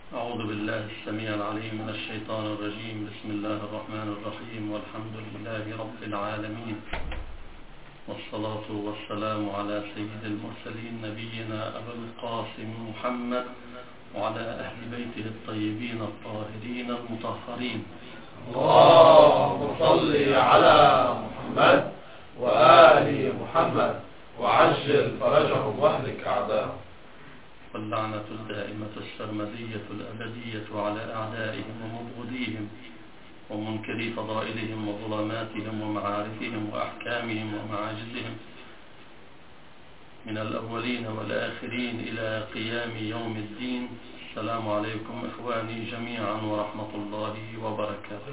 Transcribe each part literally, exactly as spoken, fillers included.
أعوذ بالله السميع العليم من الشيطان الرجيم. بسم الله الرحمن الرحيم، والحمد لله رب العالمين، والصلاة والسلام على سيد المرسلين نبينا أبا القاسم محمد وعلى أهل بيته الطيبين الطاهرين المطهرين. اللهم صل على محمد وآل محمد وعجل فرجهم واهلك أعداءهم. واللعنة الدائمة السرمدية الأبدية على أعدائهم ومبغضيهم ومنكري فضائلهم وظلماتهم ومعارفهم وأحكامهم ومعاجزهم من الأولين والآخرين إلى قيام يوم الدين. السلام عليكم إخواني جميعا ورحمة الله وبركاته.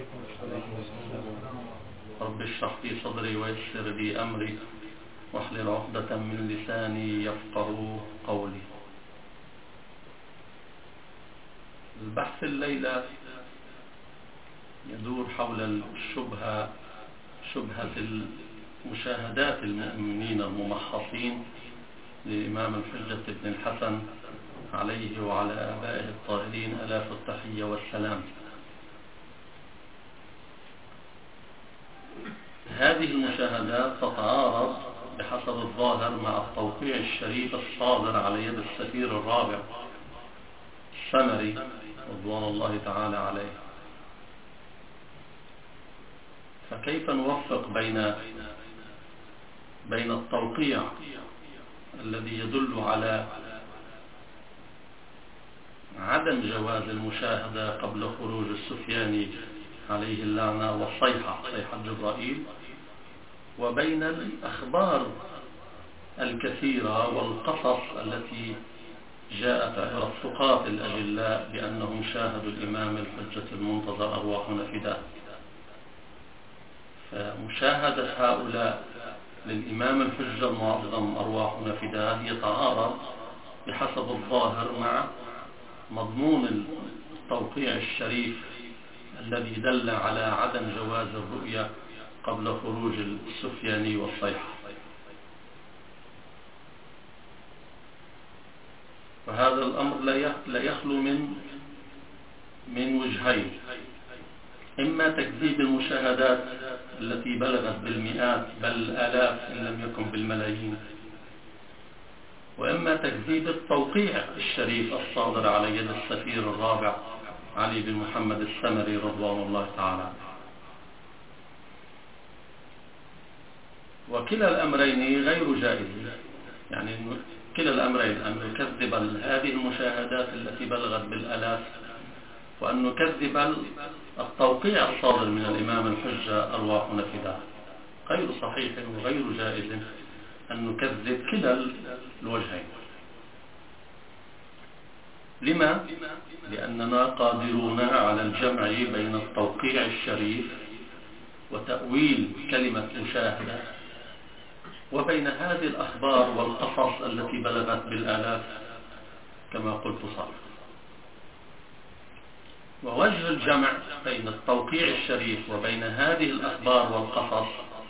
رب اشرح لي صدري ويسر لي أمري واحلل عقدة من لساني يفقه قولي. البحث الليلة يدور حول الشبهة شبهة المشاهدات المؤمنين الممحصين للإمام الحجة بن الحسن عليه وعلى آبائه الطاهرين ألاف التحية والسلام. هذه المشاهدات تتعارض بحسب الظاهر مع التوقيع الشريف الصادر على يد السفير الرابع السمري رضوان الله تعالى عليه. فكيف نوفق بين بين التوقيع الذي يدل على عدم جواز المشاهدة قبل خروج السفياني عليه اللعنة والصيحة صيحة جبرائيل، وبين الأخبار الكثيرة والقصص التي جاءت عبر الثقات الأجلاء بأنهم شاهدوا الإمام الحجة المنتظر أرواحنا فداه. فمشاهدة هؤلاء للإمام الحجة المعظم أرواحنا فداه يتعارض بحسب الظاهر مع مضمون التوقيع الشريف الذي دل على عدم جواز الرؤية قبل خروج السفياني والصيحة. وهذا الأمر لا يخلو من من وجهين: إما تكذيب المشاهدات التي بلغت بالمئات بل الآلاف إن لم يكن بالملايين، وإما تكذيب التوقيع الشريف الصادر على يد السفير الرابع علي بن محمد السمري رضوان الله تعالى. وكلا الأمرين غير جائز، يعني كلا الأمرين أن نكذب هذه المشاهدات التي بلغت بالآلاف، وأن نكذب التوقيع الصادر من الإمام الحجة أرواحنا فداه. غير صحيح وغير جائز أن نكذب كلا الوجهين. لما؟ لأننا قادرون على الجمع بين التوقيع الشريف وتأويل كلمة مشاهدة وبين هذه الأخبار والقصص التي بلغت بالآلاف كما قلت صار. ووجه الجمع بين التوقيع الشريف وبين هذه الأخبار والقصص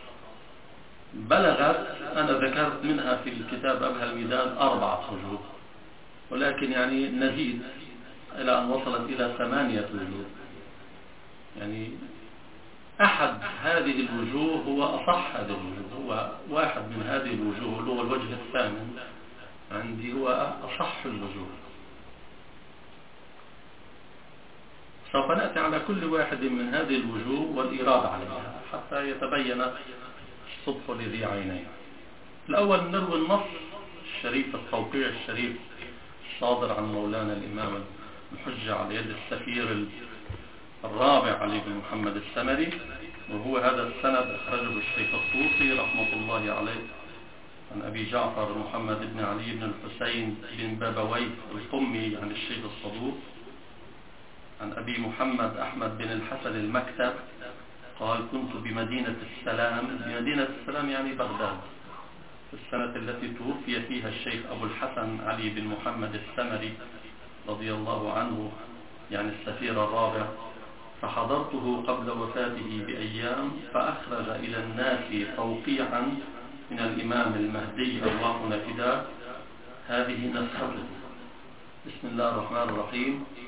بلغت، أنا ذكرت منها في الكتاب أبهى الميدان أربعة وجوه، ولكن يعني نزيد إلى أن وصلت إلى ثمانية وجوه. يعني أحد هذه الوجوه هو أصح هذه الوجوه، هو واحد من هذه الوجوه اللي هو الوجه الثامن عندي هو أصح الوجوه. سوف نأتي على كل واحد من هذه الوجوه والإيراد عليها حتى يتبين الصبح لذي عينين. الأول نروي النص الشريف التوقيع الشريف الصادر عن مولانا الإمام الحجة على يد السفير الرابع علي بن محمد السمري، وهو هذا السند أخرجه الشيخ الطوسي رحمة الله عليه عن أبي جعفر محمد بن علي بن الحسين بن بابويه القمي عن الشيخ الصدوق عن أبي محمد أحمد بن الحسن المكتب قال: كنت بمدينة السلام، بمدينة السلام يعني بغداد، في السنة التي توفي فيها الشيخ أبو الحسن علي بن محمد السمري رضي الله عنه يعني السفير الرابع، فحضرته قبل وفاته بأيام فأخرج إلى الناس توقيعا من الإمام المهدي أرواحنا فداه. هذه نسخته. بسم الله الرحمن الرحيم.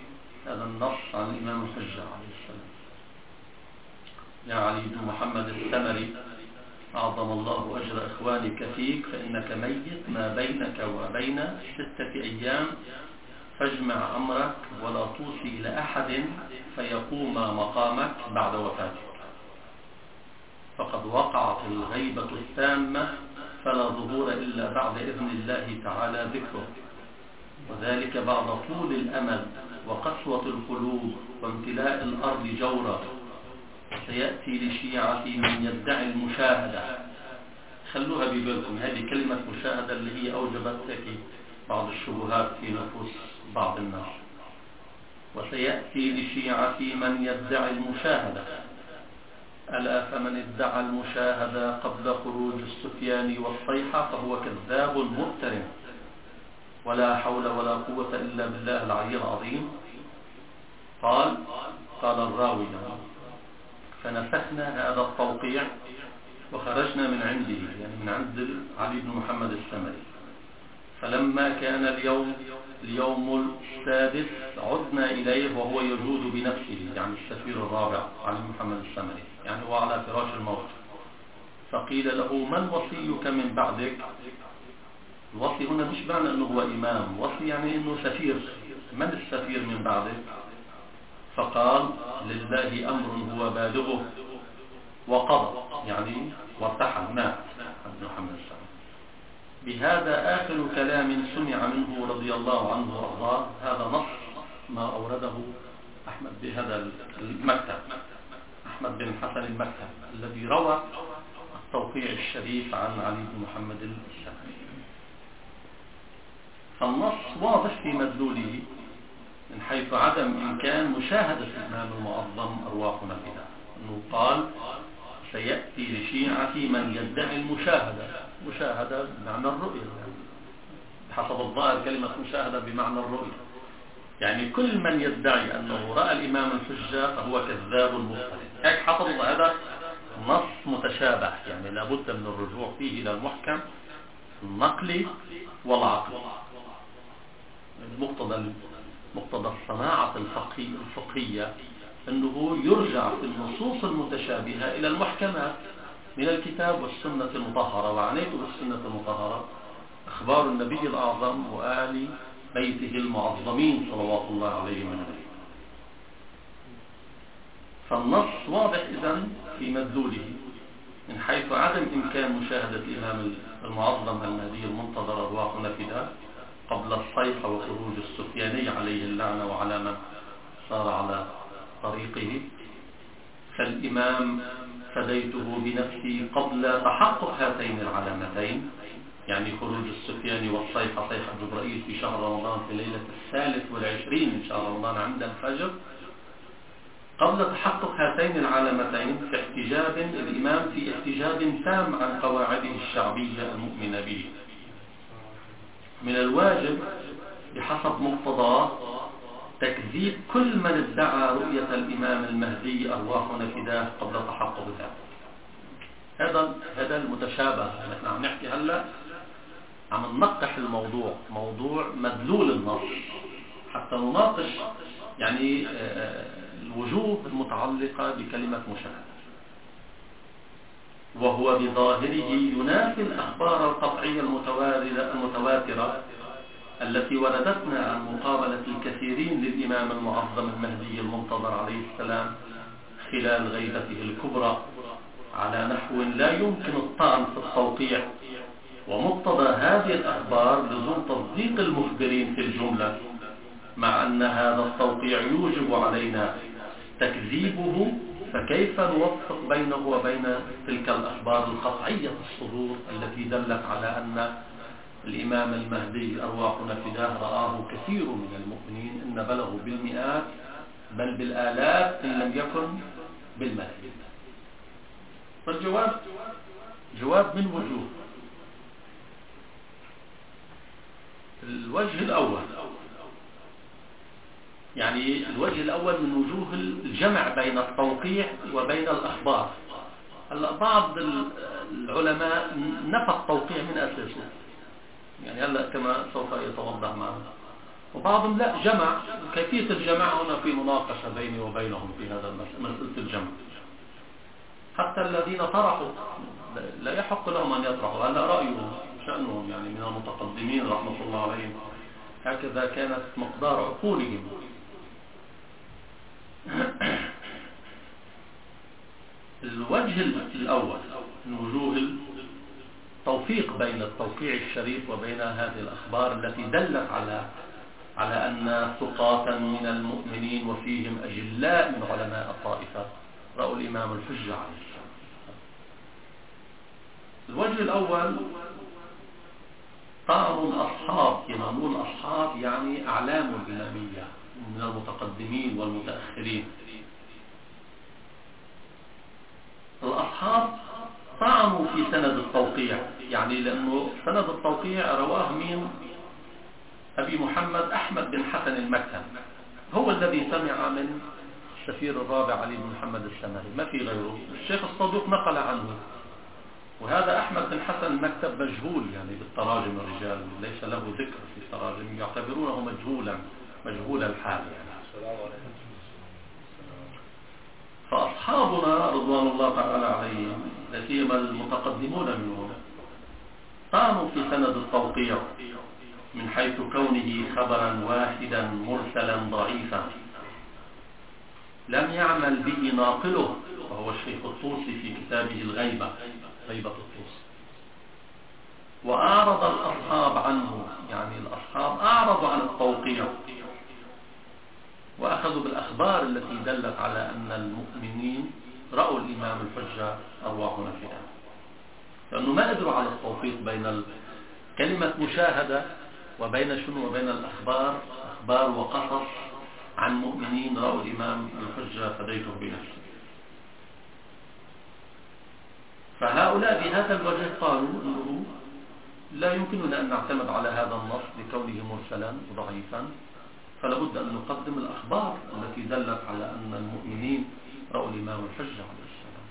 هذا النص عن الإمام الحجة عليه السلام: يا علي بن محمد السمري، أعظم الله أجر إخوانك فيك، فإنك ميت ما بينك وبين ستة أيام، فاجمع أمرك ولا توصي إلى أحد فيقوم مقامك بعد وفاتك، فقد وقعت الغيبة التامة فلا ظهور إلا بعد إذن الله تعالى ذكره، وذلك بعد طول الأمل وقسوة القلوب وامتلاء الأرض جورا. سيأتي لشيعة من يدعي المشاهدة، خلوها ببالكم، هذه كلمة مشاهدة اللي هي أوجبت هيك بعض الشبهات في نفوس بعض الناس. وسيأتي لشيعة من يدعي المشاهدة، ألا فمن ادعى المشاهدة قبل خروج السفيان والصيحة فهو كذاب مفتر، ولا حول ولا قوة إلا بالله العلي العظيم. قال قال الراوي: فنسخنا هذا التوقيع وخرجنا من عنده، يعني من عند علي بن محمد السمري، فلما كان اليوم اليوم السادس عدنا إليه وهو يجود بنفسه، يعني السفير الرابع علي بن محمد السمري، يعني هو على فراش الموت. فقيل له: من وصيك من بعدك؟ الوصي هنا مش معنى أنه هو إمام، وصي يعني أنه سفير. من السفير من بعدك؟ فقال: لله أمر هو بالغه وقضى، يعني وارتحل، مات عبد محمد السمري. بهذا آخر كلام سمع منه رضي الله عنه وارضاه. هذا نص ما أورده أحمد بهذا المكتب، أحمد بن حسن المكتب، الذي روى التوقيع الشريف عن علي بن محمد السمري. فالنص واضح في مدلوله من حيث عدم إمكان مشاهدة الإمام المعظم أرواحنا بها، أنه قال: سيأتي لشيعة من يدعي المشاهدة. مشاهدة بمعنى الرؤية، يعني بحسب الظاهر كلمة مشاهدة بمعنى الرؤية، يعني كل من يدعي أنه رأى الإمام الحجة فهو كذاب مفتر. هيك حصل هذا نص متشابه، يعني لابد من الرجوع فيه إلى المحكم النقلي والعقل. مقتضى مقتضى الصناعة الفقهية أنه يرجع في النصوص المتشابهة إلى المحكمات من الكتاب والسنة المطهرة. وعنيت بالسنة المطهرة أخبار النبي الأعظم وآل بيته المعظمين صلوات الله عليهم وسلم. فالنص واضح إذن في مدلوله من حيث عدم إمكان مشاهدة الإمام المعظم المهدي المنتظر أرواحنا فداه قبل الصيحة وخروج السفياني عليه اللعنة وعلى من صار على طريقه. فالإمام فديته بنفسي قبل تحقق هاتين العلامتين، يعني خروج السفياني والصيحة، صيحة جبرائيل في شهر رمضان في ليلة الثالث والعشرين من شهر رمضان عند الفجر. قبل تحقق هاتين العلامتين في احتجاب الإمام في احتجاب تام عن قواعده الشعبية المؤمنة به. من الواجب بحسب مقتضاه تكذيب كل من ادعى رؤية الإمام المهدي أرواحنا فداه قبل تحقق ذلك. هذا هذا المتشابه. نحن عم نحكي هلا عم ننقح الموضوع، موضوع مدلول النص، حتى نناقش يعني الوجوه المتعلقة بكلمة مشاهدة، وهو بظاهره ينافي الأخبار القطعية المتواترة التي وردتنا عن مقابلة الكثيرين للإمام المعظم المهدي المنتظر عليه السلام خلال غيبته الكبرى على نحو لا يمكن الطعن في التوقيع. ومقتضى هذه الأخبار لزوم تصديق المخبرين في الجملة، مع أن هذا التوقيع يوجب علينا تكذيبه، فكيف نوفق بينه وبين تلك الأخبار القطعية الصدور التي دلت على أن الإمام المهدي أرواحنا فداه رآه كثير من المؤمنين، إن بلغوا بالمئات بل بالآلاف إن لم يكن بالملايين. فالجواب جواب من وجوه. الوجه الأول، يعني الوجه الأول من وجوه الجمع بين التوقيع وبين الأخبار. هلا بعض العلماء نفى التوقيع من أساسه، يعني هلا كما سوف يتوضح معنا، وبعضهم لا جمع. كيفية الجمع هنا في مناقشة بيني وبينهم في هذا مسألة الجمع. حتى الذين طرحوا لا يحق لهم أن يطرحوا، هذا رأيهم شأنهم يعني من المتقدمين رحمة الله عليهم، هكذا كانت مقدار عقولهم. الوجه الأول من وجوه التوفيق بين التوقيع الشريف وبين هذه الأخبار التي دلت على على أن ثقاتا من المؤمنين وفيهم أجلاء من علماء الطائفة رأوا الإمام الحجة عليه السلام. الوجه الأول طعن الأصحاب، ينامون الأصحاب يعني أعلام الإمامية من المتقدمين والمتأخرين. الأصحاب طعنوا في سند التوقيع، يعني لأنه سند التوقيع رواه من أبي محمد أحمد بن حسن المكتم، هو الذي سمع من السفير الرابع علي بن محمد السمري، ما في غيره. الشيخ الصدوق نقل عنه، وهذا أحمد بن حسن المكتب مجهول يعني بالتراجم الرجال، ليس له ذكر في التراجم، يعتبرونه مجهولا مجهول الحال يعني. فأصحابنا رضوان الله تعالى عليهم لا سيما المتقدمون منهم طعنوا في سند التوقيع من حيث كونه خبرا واحدا مرسلا ضعيفا لم يعمل به ناقله، وهو الشيخ الطوسي في كتابه الغيبة، غيبة الطوسي. وأعرض الأصحاب عنه، يعني الأصحاب أعرضوا عن التوقيع وأخذوا بالأخبار التي دلت على أن المؤمنين رأوا الإمام الحجة أرواحنا فيها، لأنه ما قدروا على التوفيق بين كلمة مشاهدة وبين شنو وبين الأخبار، أخبار وقصص عن مؤمنين رأوا الإمام الحجة فديته بنفسه. فهؤلاء بهذا الوجه قالوا أنه لا يمكننا أن نعتمد على هذا النص لكونه مرسلا وضعيفا، فلا بد أن نقدم الأخبار التي دلت على أن المؤمنين رأوا الإمام الحجة عليه السلام.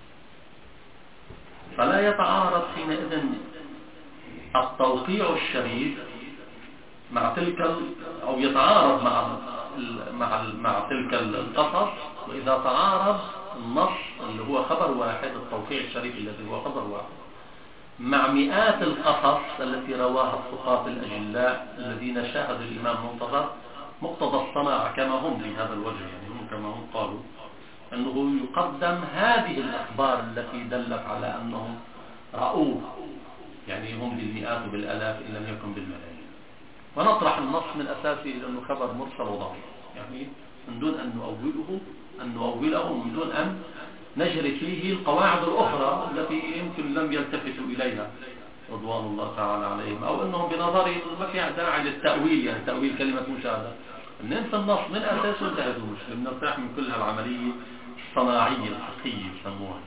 فلا يتعارض حينئذ التوقيع الشريف مع تلك أو يتعارض مع مع مع تلك القصص. وإذا تعارض النص اللي هو خبر واحد، التوقيع الشريف الذي هو خبر واحد، مع مئات القصص التي رواها الثقات الأجلاء الذين شاهدوا الإمام منتظر، مقتضى الصناعة كما هم في هذا الوجه، يعني هم كما هم قالوا أنه يقدم هذه الأخبار التي دلت على أنهم رأوه، يعني هم بالمئات وبالآلاف إن لم يكن بالملايين، ونطرح النص من أساسه إلى أنه خبر مرسل وضعيف، يعني من دون أن نؤوله أن نؤوله من دون أن نجري فيه القواعد الأخرى التي يمكن لم يلتفتوا إليها رضوان الله تعالى عليهم، أو أنهم بنظرهم ما فيها داعي للتأويل، يعني تأويل كلمة مشاهدة، ننسى النص من أساسه انتهت المشكلة، نرتاح من كل هالعملية الصناعية الفقهية يسموها.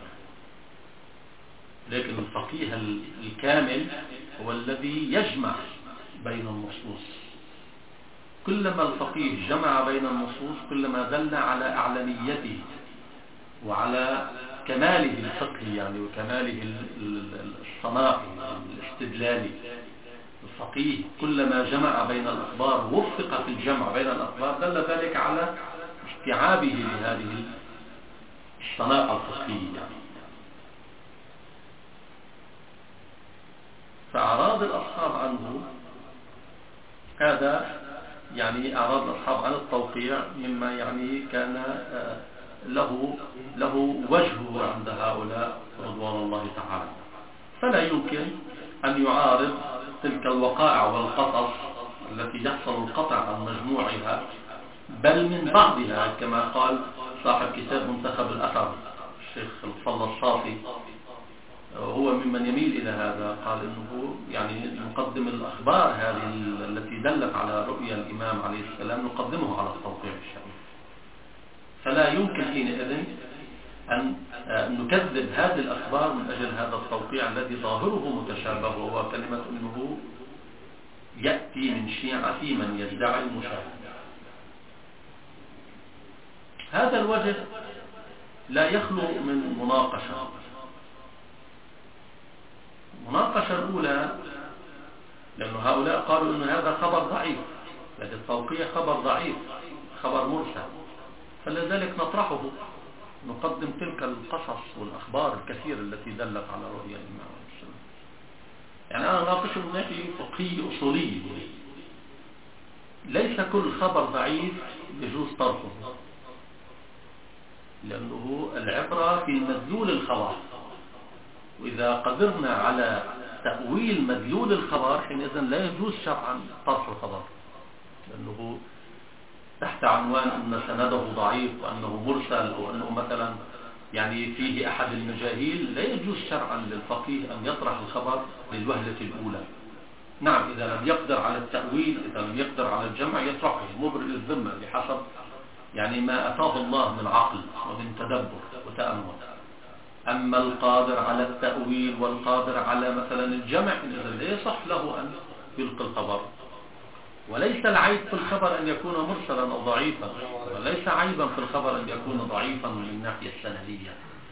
لكن الفقيه الكامل هو الذي يجمع بين النصوص. كلما الفقيه جمع بين النصوص كلما دل على أعلميته وعلى كماله الفقهي يعني، وكماله الصناعي الاستدلالي. الفقيه كلما جمع بين الأخبار وفق في الجمع بين الأخبار دل ذلك على استيعابه لهذه الصناعة الفقهية يعني. فأعراض الأصحاب عنه هذا يعني أعراض الأصحاب عن التوقيع مما يعني كان له له وجهه عند هؤلاء رضوان الله تعالى. فلا يمكن أن يعارض تلك الوقائع والقصص التي يحصل القطع عن مجموعها بل من بعضها، كما قال صاحب كتاب منتخب الأثر الشيخ الفضل الصافي، هو ممن يميل إلى هذا، قال إنه يعني نقدم الأخبار هذه التي دلت على رؤيا الإمام عليه السلام نقدمه على التوقيع الشريف. فلا يمكن حينئذ أن نكذب هذه الأخبار من أجل هذا التوقيع الذي ظاهره متشابه، وهو كلمة أنه يأتي من شيعة من يدعي المشاهدة. هذا الوجه لا يخلو من مناقشة. المناقشة الأولى لأن هؤلاء قالوا أن هذا خبر ضعيف، لأن التوقيع خبر ضعيف، خبر مرسل، فلذلك نطرحه، نقدم تلك القصص والأخبار الكثيرة التي دلت على رؤية الإمام عليه السلام. يعني أنا ناقشه من ناحية فقهية أصولية، ليس كل خبر ضعيف يجوز طرحه، لأنه العبرة في مدلول الخبر، وإذا قدرنا على تأويل مدلول الخبر حينئذ لا يجوز شرعا طرح الخبر، لأنه تحت عنوان أن سنده ضعيف وأنه مرسل أو أنه مثلا يعني فيه أحد المجاهيل، لا يجوز شرعا للفقيه أن يطرح الخبر للوهلة الأولى. نعم، إذا لم يقدر على التأويل، إذا لم يقدر على الجمع، يطرحه مبرئ الذمة بحسب يعني ما أتاه الله من عقل ومن تدبر وتأمل. أما القادر على التأويل والقادر على مثلا الجمع، إذا لا يصح له أن يلقي الخبر. وليس العيب في الخبر أن يكون مرسلا أو ضعيفا، وليس عيبا في الخبر أن يكون ضعيفا من الناحية السندية،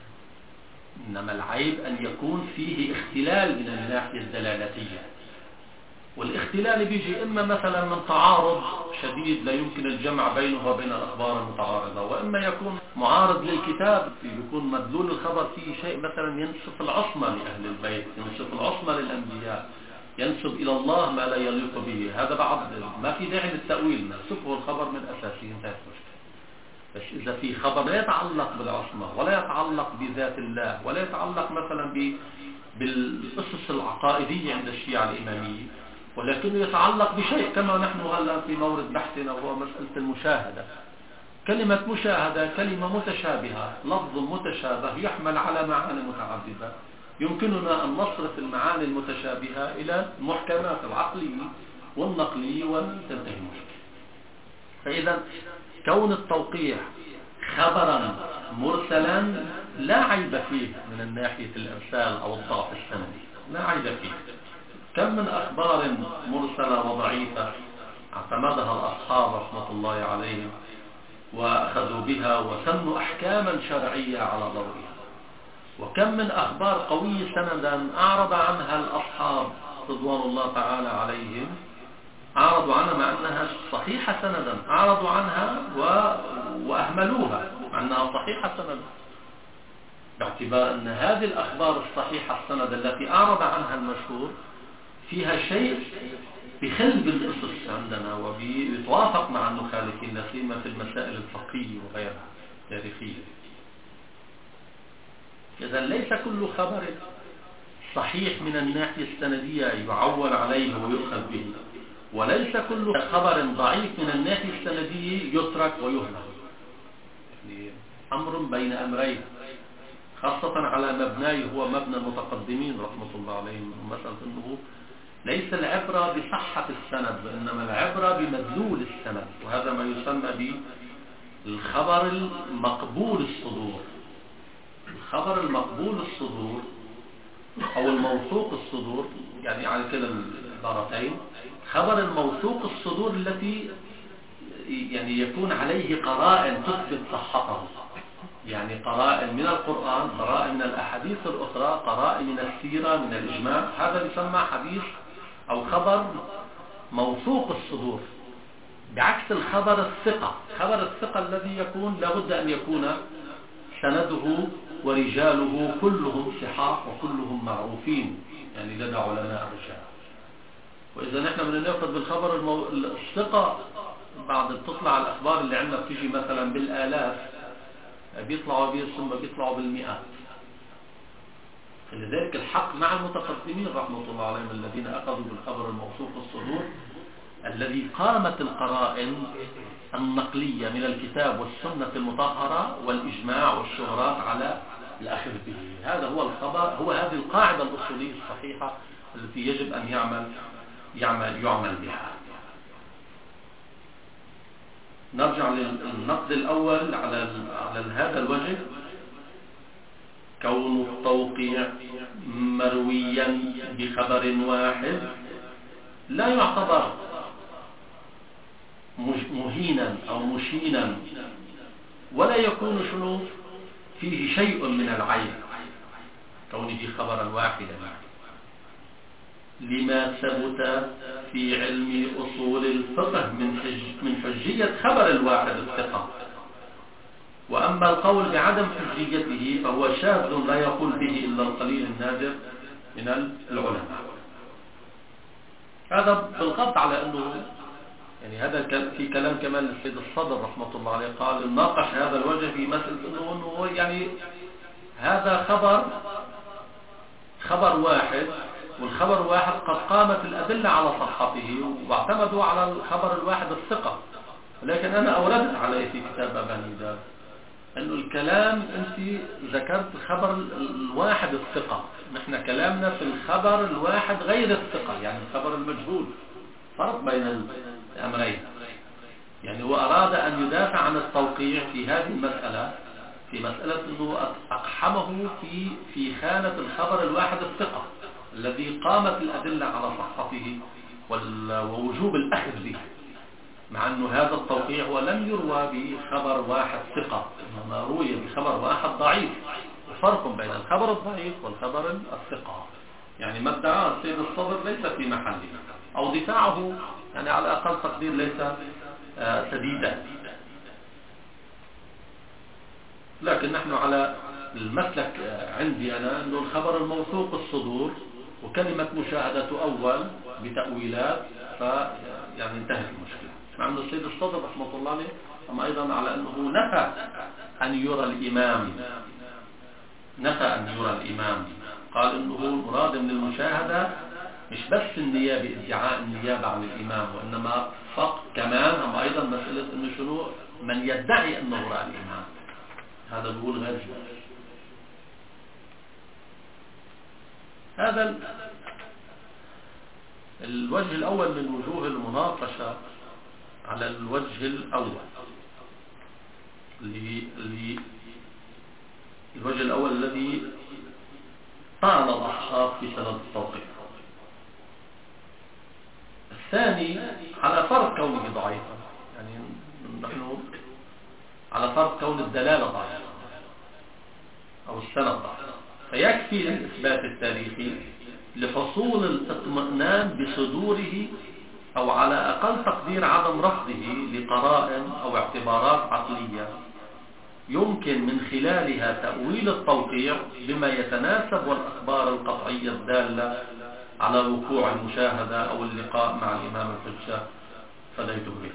إنما العيب أن يكون فيه اختلال من الناحية الدلالتية. والاختلال بيجي إما مثلا من تعارض شديد لا يمكن الجمع بينه وبين الأخبار المتعارضة، وإما يكون معارض للكتاب، يكون مدلول الخبر فيه شيء مثلا ينسب العصمة لأهل البيت، ينسب العصمة للأنبياء، ينسب إلى الله ما لا يليق به. هذا بعض ما في داعي للتأويل، نسبه الخبر من أساسه ذات مشكلة. بس إذا في خبر لا يتعلق بالعصمة ولا يتعلق بذات الله ولا يتعلق مثلا بالأسس العقائدية عند الشيعة الإمامية، ولكنه يتعلق بشيء كما نحن هلا في مورد بحثنا وهو مسألة المشاهدة. كلمة مشاهدة كلمة متشابهة، لفظ متشابه يحمل على معاني متعددة، يمكننا أن نصرف المعاني المتشابهة إلى المحكمات العقلية والنقلية وتنتهي المشكلة. فإذا كون التوقيع خبرا مرسلا لا عيب فيه من الناحية الإرسال أو الضعف السندي، لا عيب فيه. كم من أخبار مرسلة وضعيفة اعتمدها الأصحاب رحمة الله عليهم وأخذوا بها وسنوا أحكاما شرعية على ضوئها، وكم من أخبار قوية سندا أعرض عنها الأصحاب رضوان الله تعالى عليهم، أعرضوا عنها مع أنها صحيحة سندا، أعرضوا عنها و... وأهملوها مع أنها صحيحة سندا، باعتبار أن هذه الأخبار الصحيحة السند التي أعرض عنها المشهور فيها شيء بخل بالأسس عندنا وبيتوافق مع المخالفين، لا سيما في المسائل الفقهية وغيرها التاريخية. إذا ليس كل خبر صحيح من الناحية السندية يعول عليه ويؤخذ به، وليس كل خبر ضعيف من الناحية السندية يترك ويهمل. يعني أمر بين أمرين، خاصة على مبناه هو مبنى المتقدمين رحمة الله عليهم، مسألة أنه ليس العبرة بصحة السند، وإنما العبرة بمدلول السند، وهذا ما يسمى بالخبر المقبول الصدور. الخبر المقبول الصدور أو الموثوق الصدور، يعني على كلا العبارتين، خبر الموثوق الصدور التي يعني يكون عليه قرائن تثبت صحته، يعني قرائن من القرآن، قرائن من الأحاديث الأخرى، قرائن من السيرة، من الإجماع، هذا يسمى حديث أو خبر موثوق الصدور، بعكس الخبر الثقة. خبر الثقة الذي يكون لابد أن يكون سنده ورجاله كلهم صحاح وكلهم معروفين، يعني لدى علماء الرجال. وإذا نحن بدنا نأخذ بالخبر المو... الثقة، بعد بتطلع الأخبار اللي عندنا بتيجي مثلا بالآلاف، بيطلعوا بيه ثم بيطلعوا بالمئات. لذلك الحق مع المتقدمين رحمة الله عليهم الذين أخذوا بالخبر الموثوق الصدور الذي قامت القرائن النقلية من الكتاب والسنة المطهرة والإجماع والشهرات على الأخذ به. هذا هو الخبر، هو هذه القاعدة الأصولية الصحيحة التي يجب أن يعمل يعمل يعمل بها. نرجع للنقد الأول على على هذا الوجه. كون التوقيع مرويا بخبر واحد لا يعتبر مهينا أو مشينا، ولا يكون شنو فيه شيء من العيب كونه خبرا واحدا. لما ثبت في علم أصول الفقه من حج من حجية خبر الواحد الثقة. وأما القول بعدم حجيته فهو شاذ لا يقول به إلا القليل النادر من العلماء. هذا بالضبط على أنه يعني هذا في كلام كمان للسيد الصدر رحمة الله عليه، قال ناقش هذا الوجه في مسألة أنه, أنه يعني هذا خبر خبر واحد، والخبر واحد قد قامت الأدلة على صحته واعتمدوا على الخبر الواحد الثقة. لكن أنا أوردت عليه في كتاب أباني دار أنه الكلام أنت ذكرت خبر الواحد الثقة، نحن كلامنا في الخبر الواحد غير الثقة، يعني الخبر المجهول، فرق بين الأمرين. يعني هو أراد أن يدافع عن التوقيع في هذه المسألة، في مسألة أنه أقحمه في في خانة الخبر الواحد الثقة الذي قامت الأدلة على صحته ووجوب الأخذ به، مع أنه هذا التوقيع هو لم يروى بخبر واحد ثقة، إنما روي بخبر واحد ضعيف، وفرق بين الخبر الضعيف والخبر الثقة. يعني ما ادعاه السيد الصدر ليس في محله، أو دفاعه يعني على أقل تقدير ليس آه سديدا. لكن نحن على المسلك آه عندي أنا أنه الخبر الموثوق الصدور وكلمة مشاهدة أول بتأويلات، ف يعني انتهت المشكلة. مع أن السيد الصدر رحمة الله عليه أما أيضا على أنه نفى أن يرى الإمام نفى أن يرى الإمام قال أنه المراد من المشاهدة مش بس النيابة، ادعاء النيابة عن الإمام، وإنما فقط كمان أما أيضا مسألة أنه شنو من يدعي أنه رأى الإمام، هذا بيقول غير جميل. هذا الوجه الأول من وجوه المناقشة على الوجه الأول الوجه الأول الذي طعن الأصحاب في سند التوقيع. الثاني على فرض كونه ضعيفا، يعني نحن على فرض كون الدلالة ضعيفة أو السند ضعيف، فيكفي الإثبات التاريخي لحصول الاطمئنان بصدوره، أو على أقل تقدير عدم رفضه لقرائن أو اعتبارات عقلية يمكن من خلالها تأويل التوقيع بما يتناسب، والأخبار القطعية الدالة على وقوع المشاهدة أو اللقاء مع الإمام الحجة فديته به.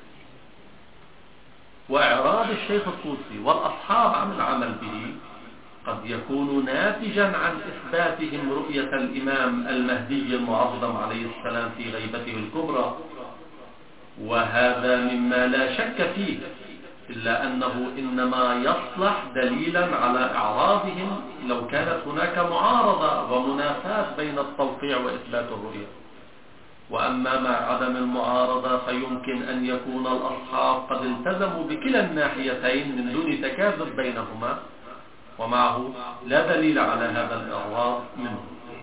وإعراض الشيخ الطوسي والأصحاب عن العمل به قد يكون ناتجا عن إثباتهم رؤية الإمام المهدي المعظم عليه السلام في غيبته الكبرى، وهذا مما لا شك فيه، إلا أنه إنما يصلح دليلا على إعراضهم لو كانت هناك معارضة ومنافاة بين التوقيع وإثبات الرؤية. وأما مع عدم المعارضة فيمكن أن يكون الأصحاب قد التزموا بكلا الناحيتين من دون تكاذب بينهما، ومعه لا دليل على هذا الإعراض منه.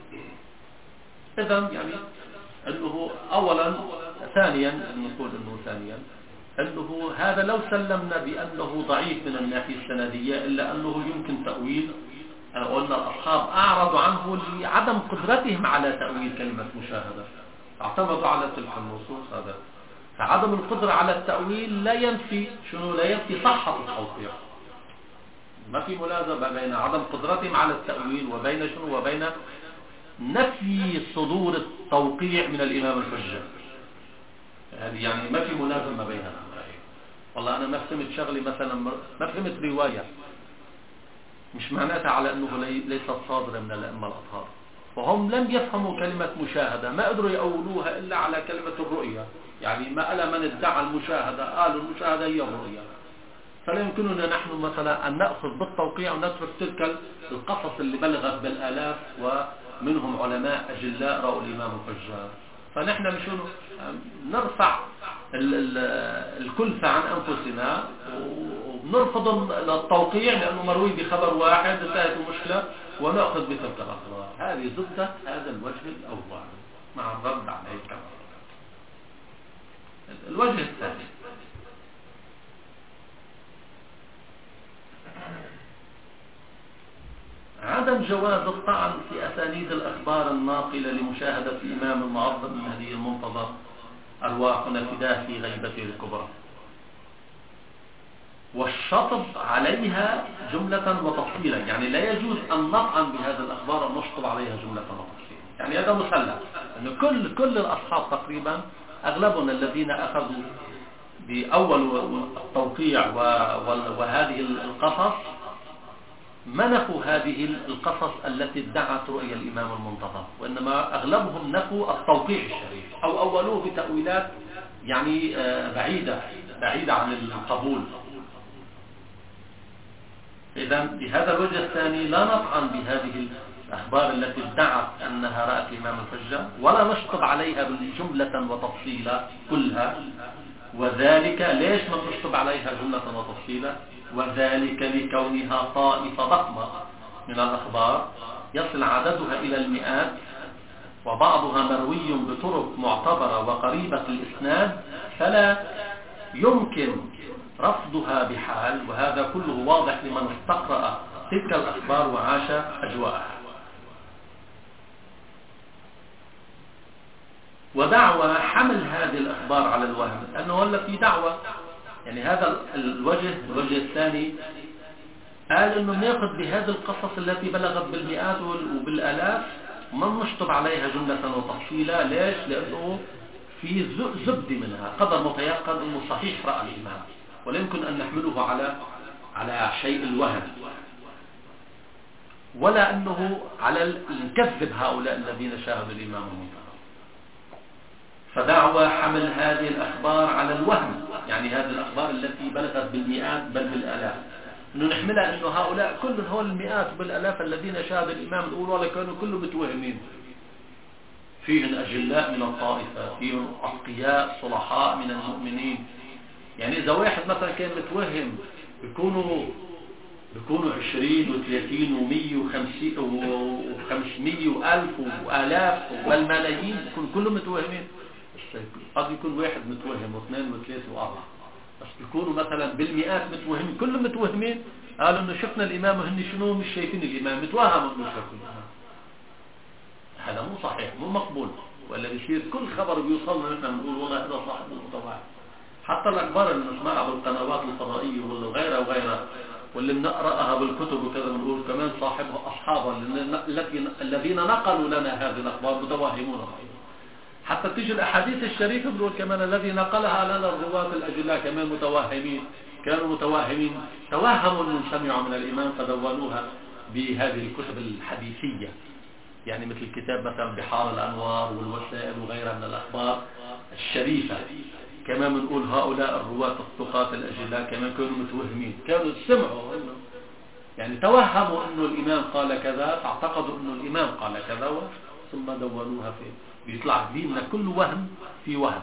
إذن يعني أنه أولا ثانيا نقول أنه ثانيا أنه هذا لو سلمنا بأنه ضعيف من الناحية السندية، إلا أنه يمكن تأويل، قلنا الأصحاب أعرضوا عنه لعدم قدرتهم على تأويل كلمة مشاهدة، اعتمدوا على تلك النصوص. هذا فعدم القدرة على التأويل لا ينفي شنو لا ينفي صحة التوقيع. ما في ملازمة بين عدم قدرتهم على التأويل وبين شنو وبين نفي صدور التوقيع من الإمام الحجة. هذه يعني ما في ملازمة بينها. والله أنا ما فهمت شغلي مثلا، ما فهمت رواية، مش معناتها على أنه ليست صادرة من الأئمة الأطهار، وهم لم يفهموا كلمة مشاهدة، ما قدروا يأولوها إلا على كلمة الرؤية. يعني ما ألا من ادعى المشاهدة قالوا المشاهدة هي الرؤية، فلا يمكننا نحن مثلا أن نأخذ بالتوقيع ونترك تلك القصص اللي بلغت بالآلاف ومنهم علماء أجلاء رأوا الإمام الحجة. فنحن مشون نرفع الكلفة عن أنفسنا ونرفض التوقيع لأنه مروي بخبر واحد انتهت المشكلة، ونأخذ بتلك الأخبار. هذه ضد هذا الوجه الأول مع الرد عليه كمان. الوجه الثاني عدم عدم جواز الطعن في أسانيد الأخبار الناقلة لمشاهدة الإمام المعظم المهدي المنتظر أرواحنا فداه في غيبته الكبرى، والشطب عليها جملة وتفصيلا. يعني لا يجوز أن نطعن بهذه الأخبار ونشطب عليها جملة وتفصيلا. يعني هذا مسلم أن كل كل الأصحاب تقريبا أغلبنا الذين أخذوا بأول التوقيع وهذه القصص منفوا هذه القصص التي ادعت رؤيا الإمام المنتظر، وإنما أغلبهم نفوا التوقيع الشريف أو أولوه بتأويلات يعني بعيدة بعيدة عن القبول. إذا بهذا الوجه الثاني لا نطعن بهذه الأخبار التي ادعت أنها رأت الإمام الحجة، ولا نشطب عليها جملة وتفصيلا كلها. وذلك ليش ما نشطب عليها جملة وتفصيلا؟ وذلك لكونها طائفة ضخمة من الأخبار يصل عددها إلى المئات، وبعضها مروي بطرق معتبرة وقريبة الإسناد، فلا يمكن رفضها بحال. وهذا كله واضح لمن استقرأ تلك الأخبار وعاش أجواءها. ودعوى حمل هذه الأخبار على الوهم، لأنه ولا في دعوة. يعني هذا الوجه الوجه الثاني قال أنه نأخذ بهذه القصص التي بلغت بالمئات وبالآلاف ما نشطب عليها جملة وتفصيلا. ليش؟ لأنه في زبد منها قدر متيقن أنه صحيح رأى الإمام، ولا يمكن أن نحمله على على شيء الوهم، ولا أنه على نكذب هؤلاء الذين شاهدوا الإمام المنتظر. فدعوى حمل هذه الأخبار على الوهم، يعني هذه الأخبار التي بلغت بالمئات بل بالآلاف، إنه نحملها إنه هؤلاء كل هؤلاء المئات بالآلاف الذين شاهدوا الإمام الأول ولا كانوا كلهم متوهمين. فيهم أجلاء من الطائفة، فيهم أتقياء صلحاء من المؤمنين. يعني إذا واحد مثلا كان متوهم بيكونوا بيكونوا عشرين وثلاثين ومية وخمسين وخمسمية وألف وآلاف والملايين، يكون كلهم متوهمين. قد يكون واحد متوهم واثنين وثلاثة وأربعة، بس بيكونوا مثلا بالمئات متوهمين، كلهم متوهمين. قالوا إنه شفنا الإمام وهن شنو مش شايفين الإمام، متوهم إنه شافوا الإمام. هذا مو صحيح، مو مقبول. ولا بيصير كل خبر بيوصلنا نحن بنقول والله هذا صاحب المتوهم. حتى الأخبار اللي نسمعها بالقنوات الفضائية ولا غيرها وغيرها واللي بنقرأها بالكتب وكذا بنقول كمان صاحبها أصحابها الذين نقلوا لنا هذه الأخبار متوهمون. حتى تيجي الأحاديث الشريفة بنقول كمان الذي نقلها لنا الرواة الأجلاء كمان متوهمين، كانوا متوهمين، توهموا أن سمعوا من الإمام فدونوها بهذه الكتب الحديثية. يعني مثل كتاب مثلا بحار الأنوار والوسائل وغيرها من الأخبار الشريفة. كمان بنقول هؤلاء الرواة الثقات الأجلاء كمان كانوا متوهمين، كانوا سمعوا إنه يعني توهموا إنه الإمام قال كذا، اعتقدوا إنه الإمام قال كذا، ثم دونوها في بيطلع ديننا كل وهم في وهم.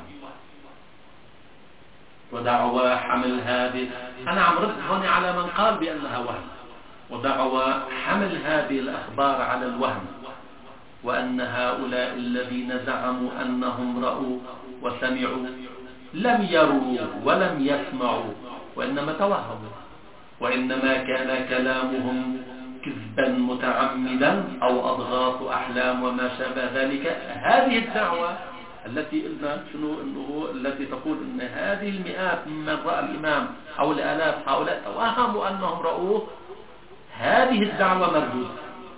ودعوى حمل هذه، أنا عم رد هون على من قال بأنها وهم. ودعوى حمل هذه الأخبار على الوهم، وأن هؤلاء الذين زعموا أنهم رأوا وسمعوا لم يروا ولم يسمعوا، وإنما توهموا، وإنما كان كلامهم كذبا متعمدا أو أضغاث أحلام وما شابه ذلك. هذه الدعوة التي قلنا شنو إنه التي تقول إن هذه المئات من رأى الإمام أو الآلاف هؤلاء توهموا أنهم رأوه، هذه الدعوة مردودة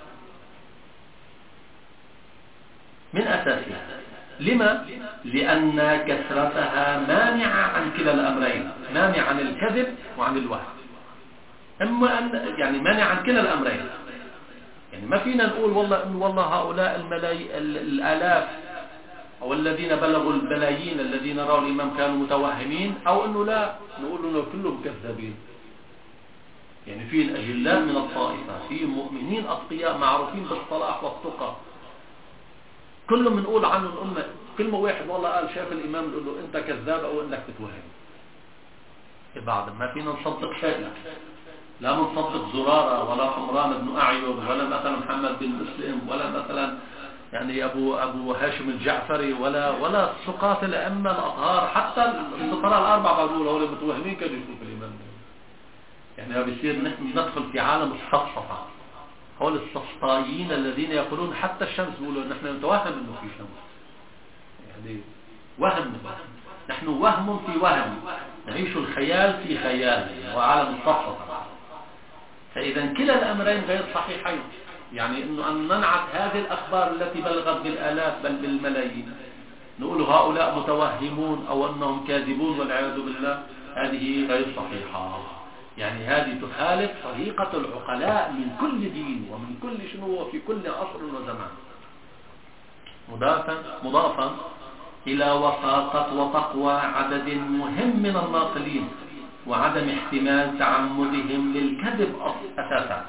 من أساسها. لما؟ لأن كثرتها مانعة عن كلا الأمرين، مانع عن الكذب وعن الوهم. أما أن يعني مانع عن كلا الأمرين. يعني ما فينا نقول والله إن والله هؤلاء الملاي الآلاف أو الذين بلغوا البلايين الذين رأوا الإمام كانوا متوهمين، أو إنه لا نقول إنه كلهم كذابين. يعني فيه أجلاء من الطائفة، فيه مؤمنين أتقياء معروفين بالصلاح والتقى، كلهم بنقول عنه الأمة كلمة واحد والله قال شاف الإمام نقول له أنت كذاب أو أنك تتوهم. بعد ما فينا نصدق شيء، لا نصدق زرارة ولا حمران بن أعين ولا مثلا محمد بن مسلم ولا مثلا يعني أبو أبو هاشم الجعفري ولا ولا سقاط الأئمة الأطهار، حتى الفقراء الأربعة بقولوا هؤلاء متوهمين كانوا يشوفوا الإمام. يعني بيصير نحن ندخل في عالم الصفصفة، هؤلاء السفطائيين الذين يقولون حتى الشمس، يقولون نحن نتوهم أنه في شمس، يعني وهم، نحن وهم في وهم، نعيش الخيال في خيال وعالم السفط. فإذا كلا الأمرين غير صحيحين، يعني أنه أن ننعت هذه الأخبار التي بلغت بالآلاف بل بالملايين نقول هؤلاء متوهمون أو أنهم كاذبون والعياذ بالله، هذه غير صحيحة. يعني هذه تخالف طريقة العقلاء من كل دين ومن كل شنو وفي كل عصر وزمان. مضافا مضافا إلى وساطة وتقوى عدد مهم من الناقلين وعدم احتمال تعمدهم للكذب أساسا.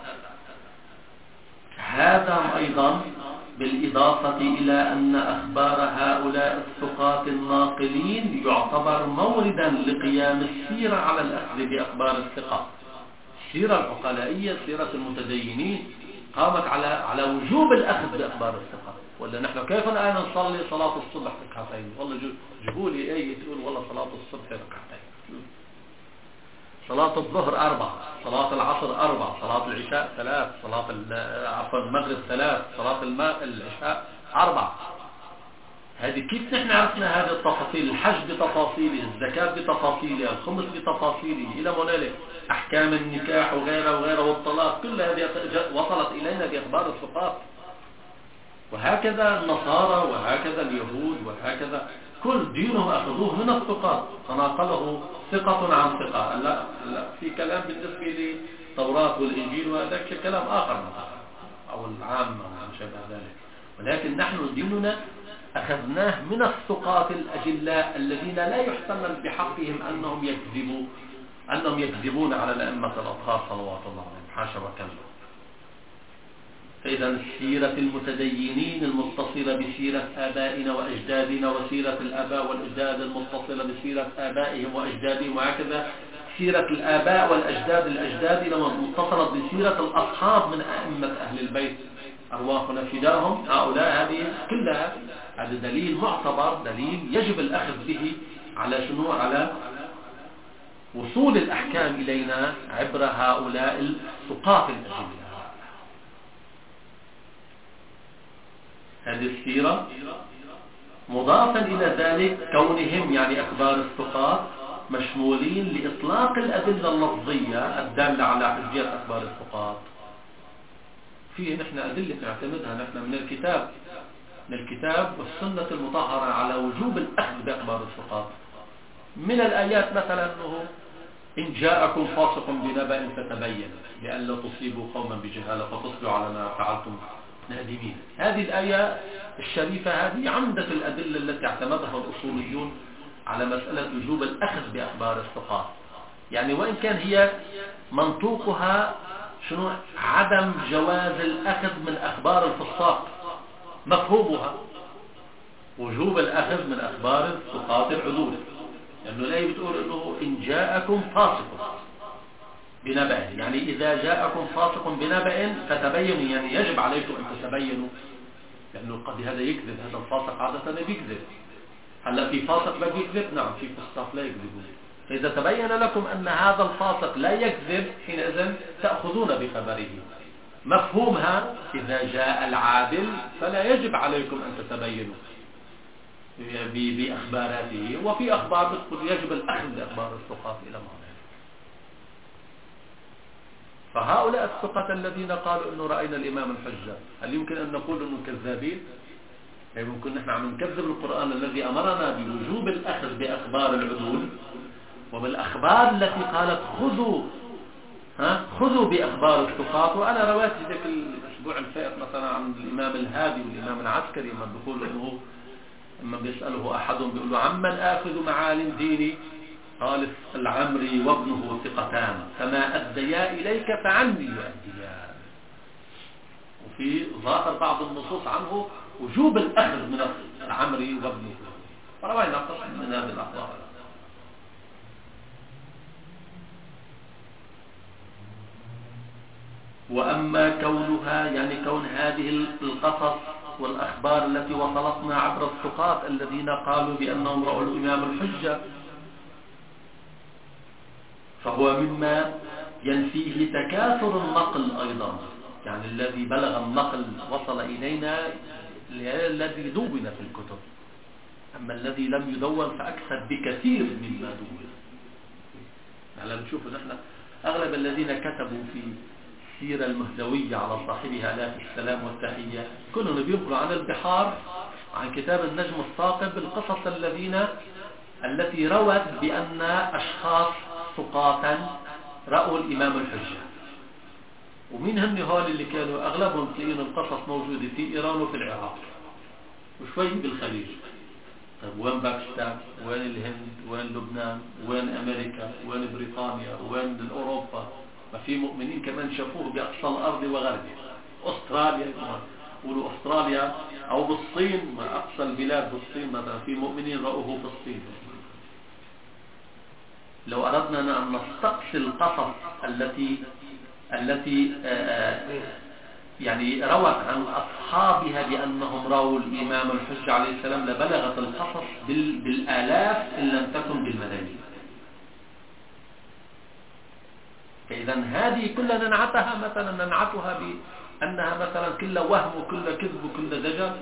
هذا أيضا بالإضافة إلى أن أخبار هؤلاء الثقات الناقلين يعتبر موردا لقيام السيرة على الأخذ بأخبار الثقات. السيرة العقلائية، سيرة المتدينين، قامت على على وجوب الأخذ بأخبار الثقات. ولا نحن كيف الآن نصلي صلاة الصبح ركعتين؟ والله جيبوا لي أي تقول والله صلاة الصبح ركعتين، صلاة الظهر أربع، صلاة العصر أربع، صلاة العشاء ثلاث، صلاة عفوا المغرب ثلاث، صلاة الماء العشاء أربع. هذه كيف نحن عرفنا هذه التفاصيل؟ الحج بتفاصيله، الزكاة بتفاصيلها، الخمس بتفاصيله، إلى هنالك أحكام النكاح وغيرها وغيرها والطلاق، كل هذه وصلت إلينا بأخبار الثقات. وهكذا النصارى وهكذا اليهود وهكذا كل دينهم أخذوه من الثقات، تناقله ثقة عن ثقة. لا لا في كلام بالنسبة للتوراة والإنجيل وهذاك كلام آخر مثلا أو العام أو شابه ذلك، ولكن نحن ديننا أخذناه من الثقات الأجلاء الذين لا يحتمل بحقهم أنهم يكذبوا أنهم يكذبون على الأئمة الأطهار صلوات الله عليهم، حاشا وكلا. فإذا السيرة المتدينين المتصلة بسيرة آبائنا وأجدادنا، وسيرة الآباء والأجداد المتصلة بسيرة آبائهم وأجدادهم، وهكذا سيرة الآباء والأجداد الأجداد لما متصلت بسيرة الأصحاب من أئمة أهل البيت أرواحنا فداهم، هؤلاء هذه كلها هذا دليل معتبر، دليل يجب الأخذ به على شنو؟ على وصول الأحكام إلينا عبر هؤلاء الثقات الأجلاء. هذه السيرة مضافا إلى ذلك كونهم يعني أخبار الثقات مشمولين لإطلاق الأدلة اللفظية الدالة على حجية أخبار الثقات. فيه نحن أدلة نعتمدها نحن من الكتاب من الكتاب والسنة المطهرة على وجوب الأخذ بأخبار الثقات. من الآيات مثلا أنه إن جاءكم فاسق بنبأ فتبين لئلا تصيبوا قوما بجهالة فتصبحوا على ما فعلتم نادمين. هذه الآية الشريفة هذه عمدة الأدلة التي اعتمدها الأصوليون على مسألة وجوب الأخذ بأخبار الثقات. يعني وإن كان هي منطوقها شنو؟ عدم جواز الأخذ من أخبار الفساق، مفهومها وجوب الأخذ من أخبار الثقات العدول، لأنه لا بتقول أنه إن جاءكم فاسق بنبأ، يعني إذا جاءكم فاسق بنبأ فتبينوا، يعني يجب عليكم أن تتبينوا، لأنه قد هذا يكذب، هذا الفاسق عادة بيكذب. هلا في فاسق لا بيكذب؟ نعم في فساق لا يكذبون. فإذا تبين لكم أن هذا الفاسق لا يكذب حينئذ تأخذون بخبره. مفهومها إذا جاء العادل فلا يجب عليكم أن تتبينوا بأخباراته، وفي أخبار بتقول يجب الأخذ بأخبار الثقات إلى معنى. فهؤلاء الثقة الذين قالوا أنه رأينا الإمام الحجة، هل يمكن أن نقول أنه كذابين؟ يمكن نحن عم نكذب القرآن الذي أمرنا بوجوب الأخذ بأخبار العدول وبالأخبار التي قالت خذوا ها خذوا بأخبار الثقات. وأنا رويت ذاك الأسبوع الفائت مثلا عن الإمام الهادي والإمام العسكري لما بيقول أنه لما بيسأله أحد بيقول له عمن آخذ معالم ديني؟ قال العمري وابنه ثقتان فما أديا إليك فعني يؤديان. وفي ظاهر بعض النصوص عنه وجوب الأخذ من العمري وابنه، فروينا قصة من هذه الأخبار. وأما كونها يعني كون هذه القصص والأخبار التي وصلتنا عبر الثقات الذين قالوا بأنهم رأوا الإمام الحجة فهو مما ينفيه تكاثر النقل أيضا يعني الذي بلغ النقل وصل إلينا الذي دون في الكتب، أما الذي لم يدون فأكثر بكثير مما دون. يعني نشوف نحن أغلب الذين كتبوا في السيرة المهدوية على صاحبها آلاف السلام والتحية كلهم بينقلوا عن البحار، عن كتاب النجم الثاقب، القصص الذين التي روت بأن أشخاص ثقاتا رأوا الإمام الحجة. ومين هن هول اللي كانوا أغلبهم تلاقين القصص موجودة في إيران وفي العراق وشوي بالخليج. طيب وين باكستان؟ وين الهند؟ وين لبنان؟ وين أمريكا؟ وين بريطانيا؟ وين أوروبا؟ ما في مؤمنين كمان شافوه بأقصى الأرض وغربها. أستراليا، قولوا أستراليا أو بالصين، ما أقصى البلاد بالصين مثلا في مؤمنين رأوه في الصين. لو أردنا أن نستقصي القصص التي التي يعني روت عن أصحابها بأنهم رأوا الإمام الحجة عليه السلام لبلغت القصص بالآلاف إن لم تكن بالملايين. فإذا هذه كلها ننعتها مثلا ننعتها بأنها مثلا كل وهم وكل كذب وكل دجل،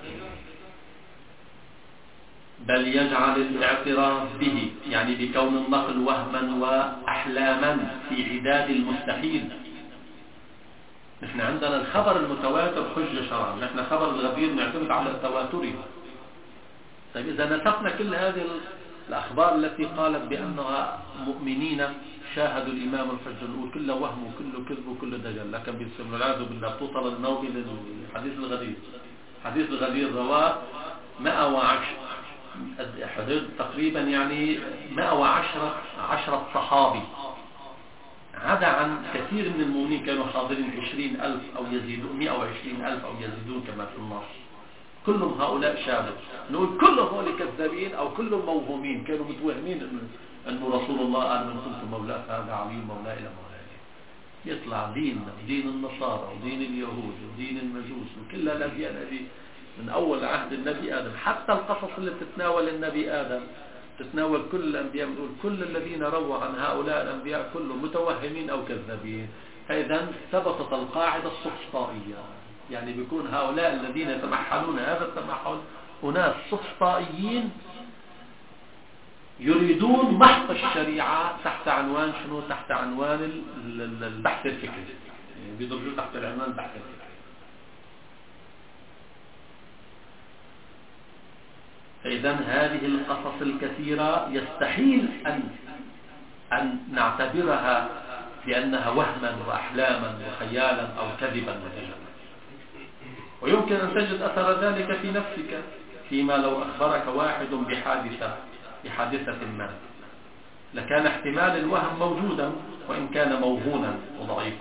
بل يجعل الاعتراف به يعني بكون النقل وهما وأحلاما في عداد المستحيل. نحن عندنا الخبر المتواتر حجة شرعا، نحن خبر الغدير نعتمد على تواتره. طيب إذا نسقنا كل هذه الأخبار التي قالت بأنها مؤمنين شاهدوا الإمام الحجة نقول كله وهم وكله كذب وكله دجل، لكن بيسمى العياذ بالله توصل النوم للحديث الغدير. حديث الغدير رواه مئة وعشرة حدود تقريبا يعني مئة وعشرة عشرة صحابي، عدا عن كثير من المؤمنين كانوا حاضرين عشرين ألف أو يزيدون مئة وعشرين ألف أو يزيدون كما في النص. كلهم هؤلاء شاهدوا. نقول كلهم هؤلاء كذابين أو كلهم موهومين، كانوا متوهمين أن رسول الله قال من كنت مولاة هذا علي مولاة إلى مولاة. يطلع دين دين النصارى ودين اليهود ودين المجوس وكل الأديان هذه من أول عهد النبي آدم، حتى القصص اللي تتناول النبي آدم تتناول كل الأنبياء، بنقول كل الذين رووا عن هؤلاء الأنبياء كلهم متوهمين أو كذابين. فإذا ثبتت القاعدة السفسطائية، يعني بيكون هؤلاء الذين يتمحلون هذا التمحل أناس سفسطائيين يريدون محق الشريعة تحت عنوان شنو؟ تحت عنوان البحث الفكري، يعني بيدرجوا تحت العنوان البحث الفكري. فإذا هذه القصص الكثيرة يستحيل أن أن نعتبرها بأنها وهما وأحلاما وخيالا أو كذبا وجهلا. ويمكن أن تجد أثر ذلك في نفسك فيما لو أخبرك واحد بحادثة بحادثة ما، لكان احتمال الوهم موجودا وإن كان موهونا وضعيفا،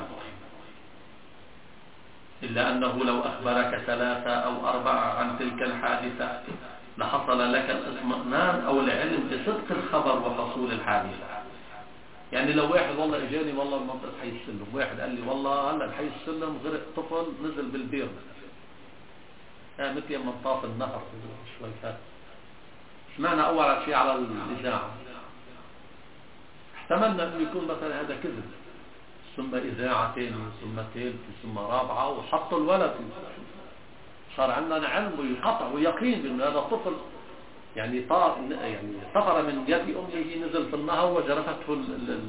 إلا أنه لو أخبرك ثلاثة أو أربعة عن تلك الحادثة لحصل لك الاطمئنان أو العلم بصدق الخبر وحصول الحادثة. يعني لو واحد والله اجاني والله منطقة حي السلم، واحد قال لي والله هلا بحي السلم غرق طفل نزل بالبير، يعني مثل ما طاف النهر شوي فات. سمعنا أول شيء على الإذاعة، احتملنا أن يكون مثلا هذا كذب، ثم إذاعة ثانية ثم ثالثة ثم رابعة، وحطوا الولد صار عندنا علم وقطع ويقين بأن هذا الطفل يعني طار يعني سفر من يد أمه نزل في النهر وجرفته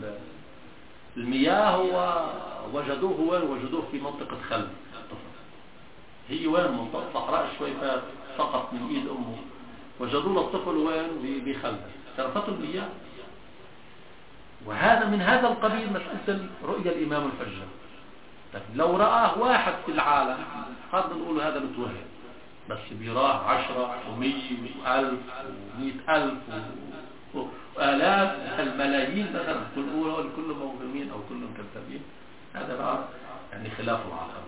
المياه ووجدوه وين؟ وجدوه في منطقة خلف الطفل. هي وين؟ منطقة صحراء شوي فات سقط من إيد أمه، وجدوا له الطفل وين؟ بخلف جرفته المياه. وهذا من هذا القبيل مسألة رؤية الإمام الحجة. لو رآه واحد في العالم قد نقول هذا متوهم، بس بيراه عشرة ومية وألف ومئة ألف وآلاف الملايين مثلا كلهم كلهم موهمين أو كلهم كذابين، هذا بقى يعني خلاف العقل.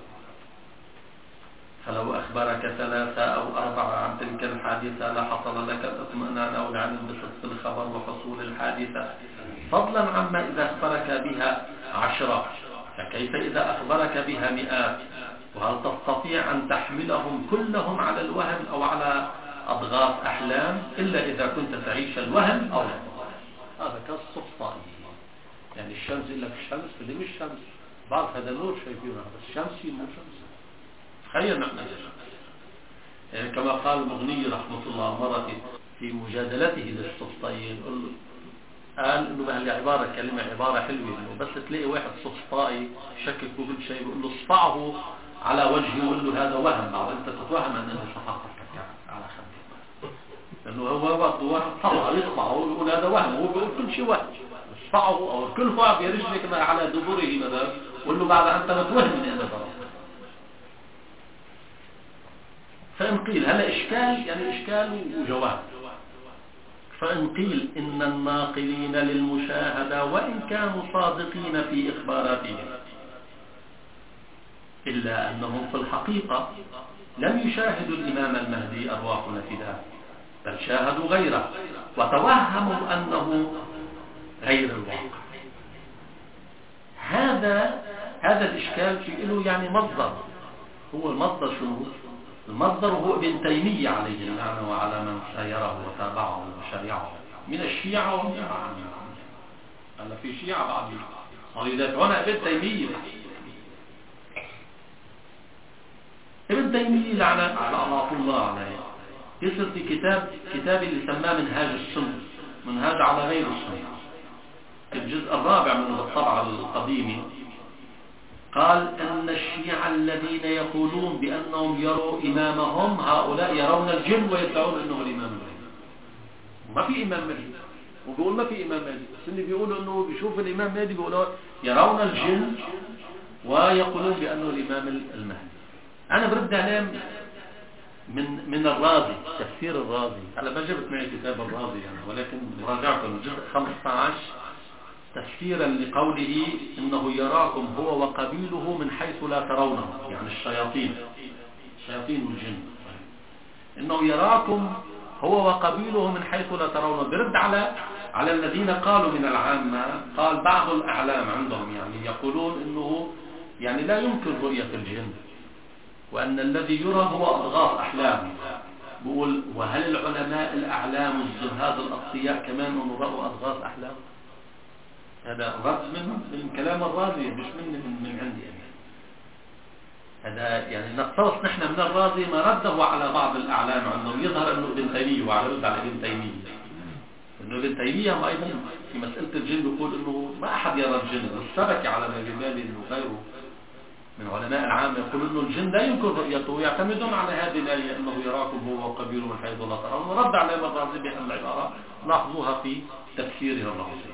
فلو أخبرك ثلاثة أو أربعة عن تلك الحادثة لحصل لك الاطمئنان أو العلم بصدق الخبر وحصول الحادثة، فضلا عما إذا أخبرك بها عشرة، فكيف إذا أخبرك بها مئات؟ وهل تستطيع أن تحملهم كلهم على الوهم أو على أضغاث أحلام إلا إذا كنت تعيش الوهم أو الأضغاث؟ هذا كالصفصائي، يعني الشمس إلا في الشمس اللي مش شمس بعض هذا نور شايفينه بس الشمس مو شمس. تخيل نحن يعني كما قال المغني رحمه الله مرة في مجادلته للسفطائي، قال انه بهالعبارة كلمة عبارة حلوة، انه بس تلاقي واحد سفطائي شكك بكل شيء بيقول له اصفعه على وجهه ويقول له هذا وهم، بعد انت تتوهم ان انا صفحتك على خدك، لانه هو وقت واحد طبعا يصفعه ويقول هذا وهم، هو بيقول كل شيء وهم، اصفعه او الكل فوق برجلك على دبره مثلا ويقول له بعد انت متوهم اني انا ضرب. فإن قيل هلا إشكال يعني إشكال وجواب. فإن قيل إن الناقلين للمشاهدة وإن كانوا صادقين في إخباراتهم إلا أنهم في الحقيقة لم يشاهدوا الإمام المهدي أرواحنا فداه، بل شاهدوا غيره وتوهموا أنه غير الواقع. هذا هذا الإشكال في له يعني مصدر. هو المصدر شنو؟ المصدر هو ابن تيمية عليه اللعنة وعلى من سايره وتابعه وشريعه من الشيعة ومن العامة. هلا في شيعة بعد ويدافعون ابن تيمية. ابن تيمية لعنة الله عليه يصل في كتاب كتاب اللي سماه منهاج السنة، منهاج على غير السنة، الجزء الرابع من الطبعة القديمة، قال أن الشيعة الذين يقولون بأنهم يروا إمامهم هؤلاء يرون الجن ويدعون أنه الإمام المهدي. ما في إمام مهدي، وبيقول ما في إمام مهدي، بس اللي بيقولوا أنه بيشوف الإمام مهدي بيقولوا يرون الجن ويقولون بأنه الإمام المهدي. أنا برد عليهم من من الرازي، تفسير الرازي. أنا ما جبت معي كتاب الرازي يعني، ولكن راجعته الجزء خمسة عشر تفسيرا لقوله إنه يراكم هو وقبيله من حيث لا ترونه، يعني الشياطين شياطين الجن، إنه يراكم هو وقبيله من حيث لا ترونه. برد على على الذين قالوا من العامة، قال بعض الأعلام عندهم يعني يقولون إنه يعني لا يمكن رؤية الجن، وأن الذي يرى هو أضغاث أحلام. بقول وهل العلماء الأعلام الزهاد الأصفياء كمان أنه رأوا أضغاث أحلام؟ هذا رد من من كلام الرازي مش من من, من عندي أنا. هذا يعني نقتص نحن من الرازي ما رده على بعض الأعلام عنه، يظهر أنه ابن تيمية وعلى رد على ابن تيمية، إنه ابن تيمية أيضا في مسألة الجن يقول إنه ما أحد يرى الجن، والسبكي على الجمالي إنه غيره من علماء العام يقول إنه الجن لا يمكن رؤيته، ويعتمدون على هذه الآية إنه يراكم هو وقبيله من حيث لا ترون، ورد عليهم الرازي بهذه العبارة لاحظوها في تفسيره الرازي.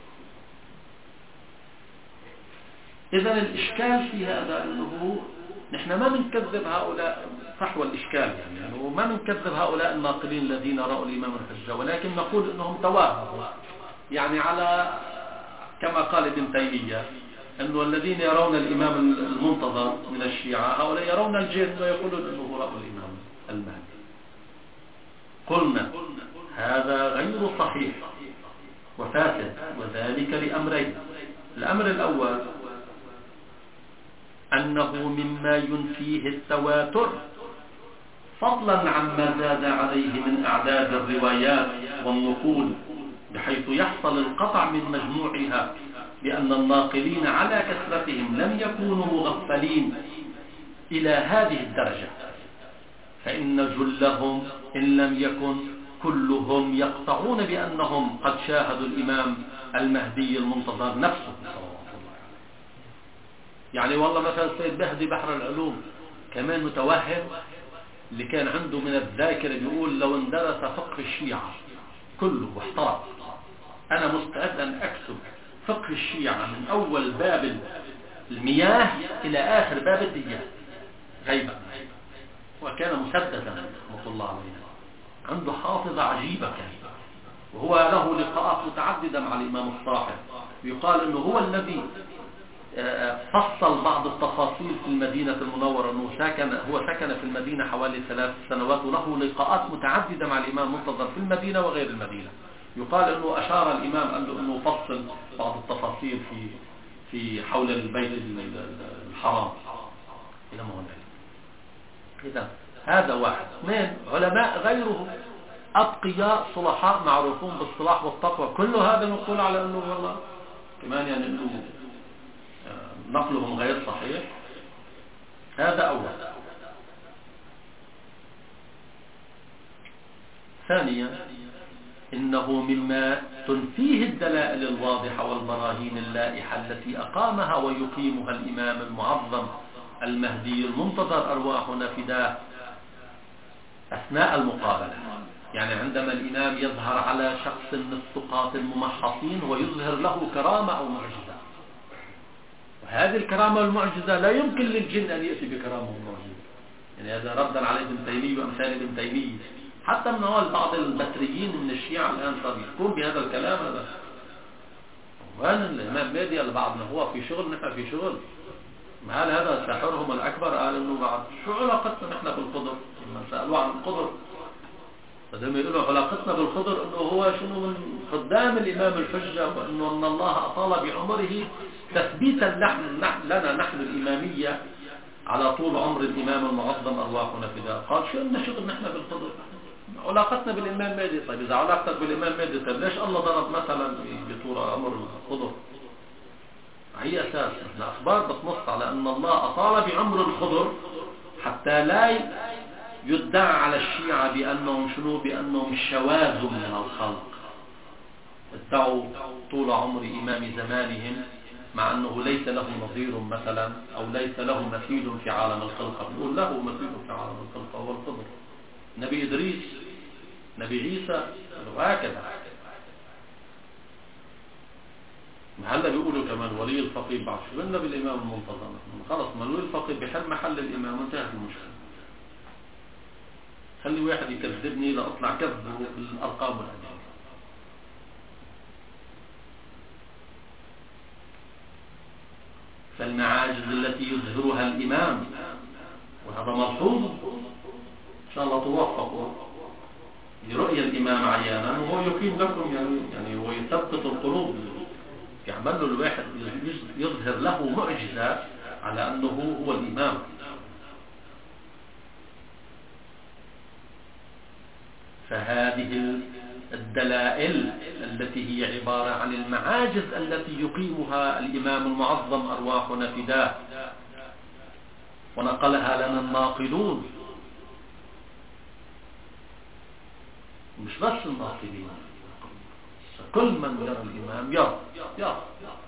إذا الإشكال في هذا أنه نحن ما بنكذب هؤلاء فحوى الإشكال يعني, يعني ما بنكذب هؤلاء الناقلين الذين رأوا الإمام الحجة، ولكن نقول أنهم توهموا يعني على كما قال ابن تيمية أنه الذين يرون الإمام المنتظر من الشيعة هؤلاء يرون الجن ويقولون أنه رأوا الإمام المهدي. قلنا هذا غير صحيح وفاسد، وذلك لأمرين. الأمر الأول أنه مما ينفيه التواتر فضلا عما زاد عليه من أعداد الروايات والنقول، بحيث يحصل القطع من مجموعها بأن الناقلين على كثرتهم لم يكونوا مغفلين إلى هذه الدرجة، فإن جلهم إن لم يكن كلهم يقطعون بأنهم قد شاهدوا الإمام المهدي المنتظر نفسه. يعني والله مثلا سيد بهدي بحر العلوم كمان متوهم، اللي كان عنده من الذاكرة بيقول لو اندرس فقه الشيعة كله واحترق أنا مستعد أن أكتب فقه الشيعة من أول باب المياه إلى آخر باب الديات غيبا. وكان مسددا رحمة الله عليه، عنده حافظة عجيبة كان، وهو له لقاءات متعددة مع الإمام الصاحب، يقال أنه هو الذي فصل بعض التفاصيل في المدينة المنورة، أنه سكن هو سكن في المدينة حوالي ثلاث سنوات، وله لقاءات متعددة مع الإمام المنتظر في المدينة وغير المدينة. يقال أنه أشار الإمام قال له أنه فصل بعض التفاصيل في في حول البيت الحرام إلى ما هنالك. إذا هذا واحد. اثنين، علماء غيره أتقياء صلحاء معروفون بالصلاح والتقوى، كل هذا نقول على أنه والله كمان يعني أنه نقلهم غير صحيح. هذا أولا. ثانيا إنه مما تنفيه الدلائل الواضحة والبراهين اللائحة التي أقامها ويقيمها الإمام المعظم المهدي المنتظر أرواحنا فداه أثناء المقابلة. يعني عندما الإمام يظهر على شخص من الثقات الممحصين ويظهر له كرامة أو معجزة، وهذه الكرامة والمعجزة لا يمكن للجن أن يأتي بكرامة ومعجزة. يعني هذا ردا على ابن تيمية وأمثال ابن تيمية، حتى من هو بعض البتريين من الشيعة الآن صار يقوم بهذا الكلام. هذا وأنا الإمام مهدي البعض هو في شغل نحن في شغل. هل هذا ساحرهم الأكبر؟ قال إنه بعد شو علاقتنا نحن بالخضر؟ لما سألوا عن الخضر فدائما يقولوا علاقتنا بالخضر إنه هو شنو من خدام الإمام الحجة، وإنه أن الله أطال بعمره تثبيتا نحن لنا نحن الإمامية على طول عمر الإمام المعظم أرواحنا فداه. قال شو إن شغل نحن بالخضر؟ علاقتنا بالإمام مهدي. طيب إذا علاقتك بالإمام مهدي طيب ليش الله ضرب مثلا بطول عمر الخضر؟ هي أساس إحنا أخبار بتنص على أن الله أطال بعمر الخضر حتى لا يدعى على الشيعة بأنهم شنو بأنهم شواذ من الخلق. ادعوا طول عمر إمام زمانهم مع أنه ليس له نظير مثلا أو ليس له مثيل في عالم الخلقة. بنقول له مثيل في عالم الخلقة هو الخضر. نبي إدريس، نبي عيسى، وهكذا. هلا بيقولوا كمان ولي الفقيه بعد شو بدنا بالإمام المنتظم؟ خلص ولي الفقيه بحل محل الإمام وانتهت المشكلة. خلي واحد يكذبني لأطلع كذبه بالأرقام والأدلة. فالمعاجز التي يظهرها الإمام وهذا ملحوظ إن شاء الله توفقوا لرؤية الإمام عيانا، وهو يقيم لكم يعني يعني هو يثبت القلوب، يعمل له الواحد يظهر له معجزة على أنه هو الإمام. فهذه الدلائل التي هي عبارة عن المعاجز التي يقيمها الإمام المعظم أرواحنا فداه ونقلها لنا الناقلون، مش بس الناقلين، كل من يرى الإمام يرى يرى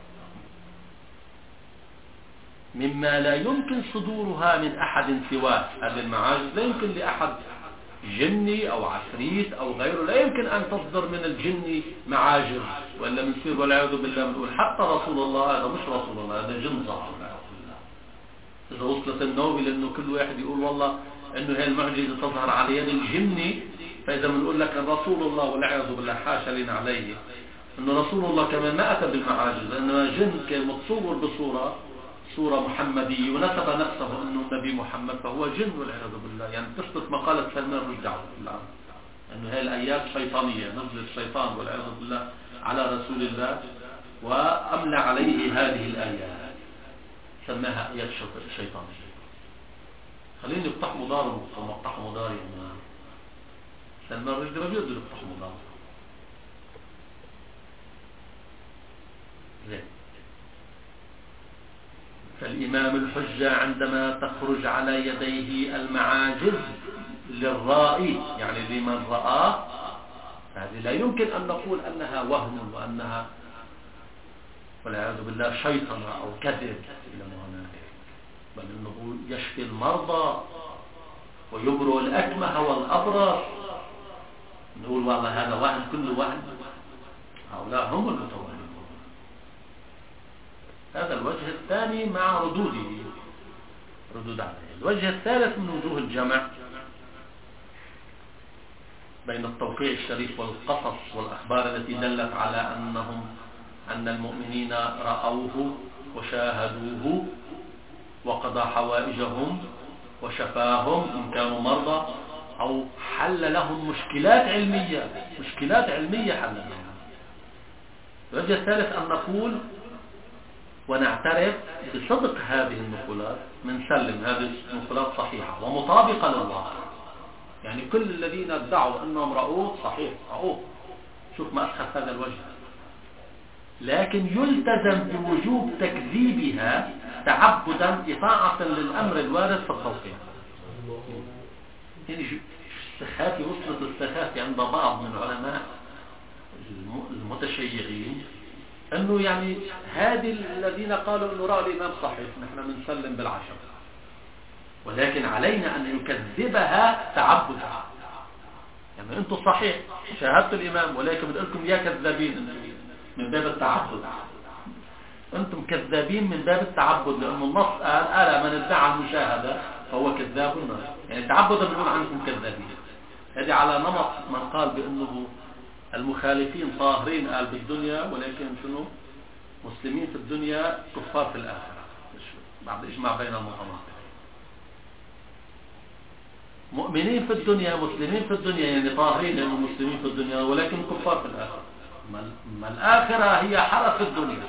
مما لا يمكن صدورها من أحد سواه. هذه المعاجز لا يمكن لأحد جني أو عفريت أو غيره، لا يمكن أن تصدر من الجن معاجز، وإلا بنصير والعياذ بالله بنقول حتى رسول الله هذا مش رسول الله، هذا جن ظاهر. إذا وصلت النوبة لأنه كل واحد يقول والله إنه هي المعجزة تظهر على يد الجن، فإذا بنقول لك رسول الله والعياذ بالله حاشا لنا عليه إنه رسول الله كمان ما أتى بالمعاجز، لأنه جن كان متصور بصورة صورة محمدية ونسب نفسه أنه النبي محمد، فهو جن والعياذ بالله. يعني تثبت مقالة سلمان رشدي أنه هي الآيات شيطانية، نزل الشيطان والعياذ بالله على رسول الله وأملى عليه هذه الآيات، سماها آيات شيطانية. خليني افتح مدار ومفتح مدار يعني سلمان رشدي ما بيقدر يفتح مدار زين. فالإمام الحجة عندما تخرج على يديه المعاجز للرائي يعني لمن رآه، هذه لا يمكن أن نقول أنها وهم وأنها والعياذ بالله شيطنة أو كذب إلى هناك، بل أنه يشفي المرضى ويبرئ الأكمه والأبرص. نقول والله هذا وهم، كل وهم. هؤلاء هم المتوهمون. هذا الوجه الثاني مع ردوده ردود عليه. الوجه الثالث من وجوه الجمع بين التوقيع الشريف والقصص والأخبار التي دلت على أنهم أن المؤمنين رأوه وشاهدوه وقضى حوائجهم وشفاهم إن كانوا مرضى أو حل لهم مشكلات علمية مشكلات علمية حل لهم. الوجه الثالث أن نقول ونعترف بصدق هذه النقولات، من سلم هذه النقولات صحيحة ومطابقة للواقع. يعني كل الذين ادعوا أنهم رأوه صحيح رأوه، شوف ما أسخف هذا الوجه، لكن يلتزم بوجوب تكذيبها تعبدا إطاعة للأمر الوارد في التوقيع. يعني السخافة وصلت السخافة عند بعض من علماء المتشيعين أنه يعني هذه الذين قالوا أنه رأى الإمام صحيح نحن بنسلم بالعشر، ولكن علينا أن نكذبها تعبدا. يعني أنتم صحيح شاهدت الإمام، ولكن بدي لكم يا كذابين من باب التعبد. أنتم كذابين من باب التعبد، لأن النص قال ألا من ادعى المشاهدة فهو كذاب النص. يعني تعبدا بنقول عنكم كذابين. هذه على نمط من قال بأنه المخالفين طاهرين قال بالدنيا، ولكن شنو مسلمين في الدنيا كفار في الآخرة، بعد إجماع بين المتناقضين. مؤمنين في الدنيا مسلمين في الدنيا، يعني طاهرين لأنهم مسلمين في الدنيا ولكن كفار في الآخرة. ما الآخرة هي حرف الدنيا.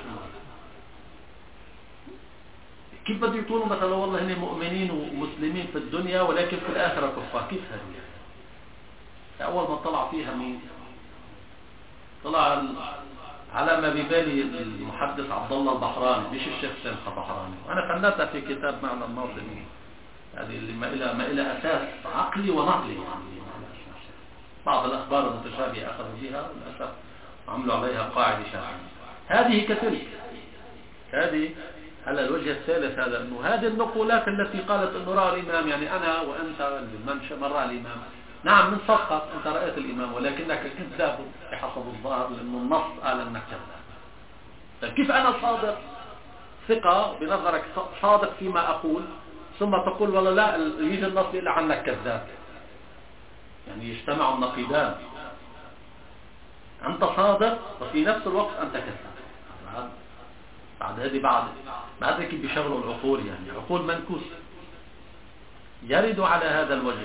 كيف بده يكونوا مثلا والله هن مؤمنين ومسلمين في الدنيا ولكن في الآخرة كفار؟ كيف هذه؟ أول ما طلع فيها مين؟ طلع على ما ببالي المحدث عبد الله البحراني، مش الشيخ سامح البحراني، وأنا فندتها في كتاب معنى الناظمين، هذه اللي ما إلى ما إلى أساس عقلي ونقلي. يعني بعض الأخبار المتشابهة أخذوا بها وللأسف عملوا عليها قاعدة شرعية. هذه كتلك. هذه على الوجه الثالث هذا أنه هذه النقولات التي قالت أنه رأى الإمام، يعني أنا وأنت من رأى الإمام، نعم من صدقك أنت رأيت الإمام ولكنك كذاب بحسب الظاهر، لأنه النص قال أنك كذاب. كيف أنا صادق ثقة بنظرك صادق فيما أقول ثم تقول والله لا يجي النص إلا عنك كذاب؟ يعني يجتمع النقيضان، أنت صادق وفي نفس الوقت أنت كذاب. بعد هذه بعد بعد كيف بيشغلوا العقول، يعني عقول منكوس. يرد على هذا الوجه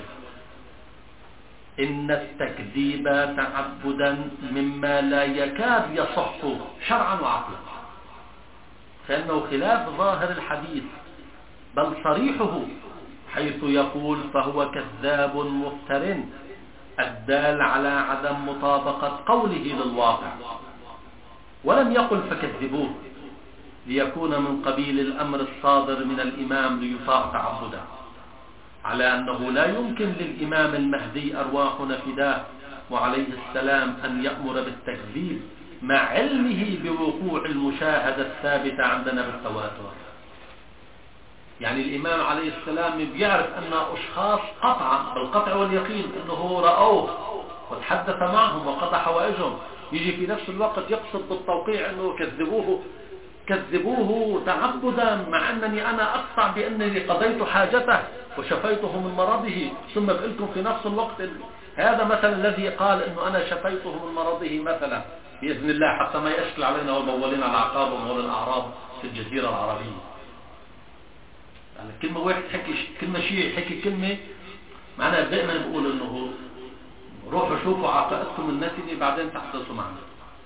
إن التكذيب تعبدا مما لا يكاد يصح شرعا وعقلا، فإنه خلاف ظاهر الحديث بل صريحه، حيث يقول فهو كذاب مفتر الدال على عدم مطابقة قوله للواقع، ولم يقل فكذبوه ليكون من قبيل الأمر الصادر من الإمام ليطاع تعبدا، على أنه لا يمكن للإمام المهدي أرواحنا فداه وعليه السلام أن يأمر بالتكذيب مع علمه بوقوع المشاهدة الثابتة عندنا بالتواتر. يعني الإمام عليه السلام بيعرف أن أشخاص قطعا بالقطع واليقين أنه رأوه وتحدث معهم وقضى حوائجهم، يجي في نفس الوقت يقصد بالتوقيع أنه كذبوه كذبوه تعبدا، مع أنني أنا أقطع بأنني قضيت حاجته وشفيته من مرضه، ثم بقلكم في نفس الوقت هذا مثلا الذي قال أنه أنا شفيته من مرضه مثلا بإذن الله حتى ما يشكل علينا والمولين على عقابهم ولا الأعراب في الجزيرة العربية. يعني كلمة واحد حكي كلمة شيء حكي كلمة، معناها دائما بقول أنه روحوا شوفوا عقائدكم النتنة بعدين تحدثوا معنا.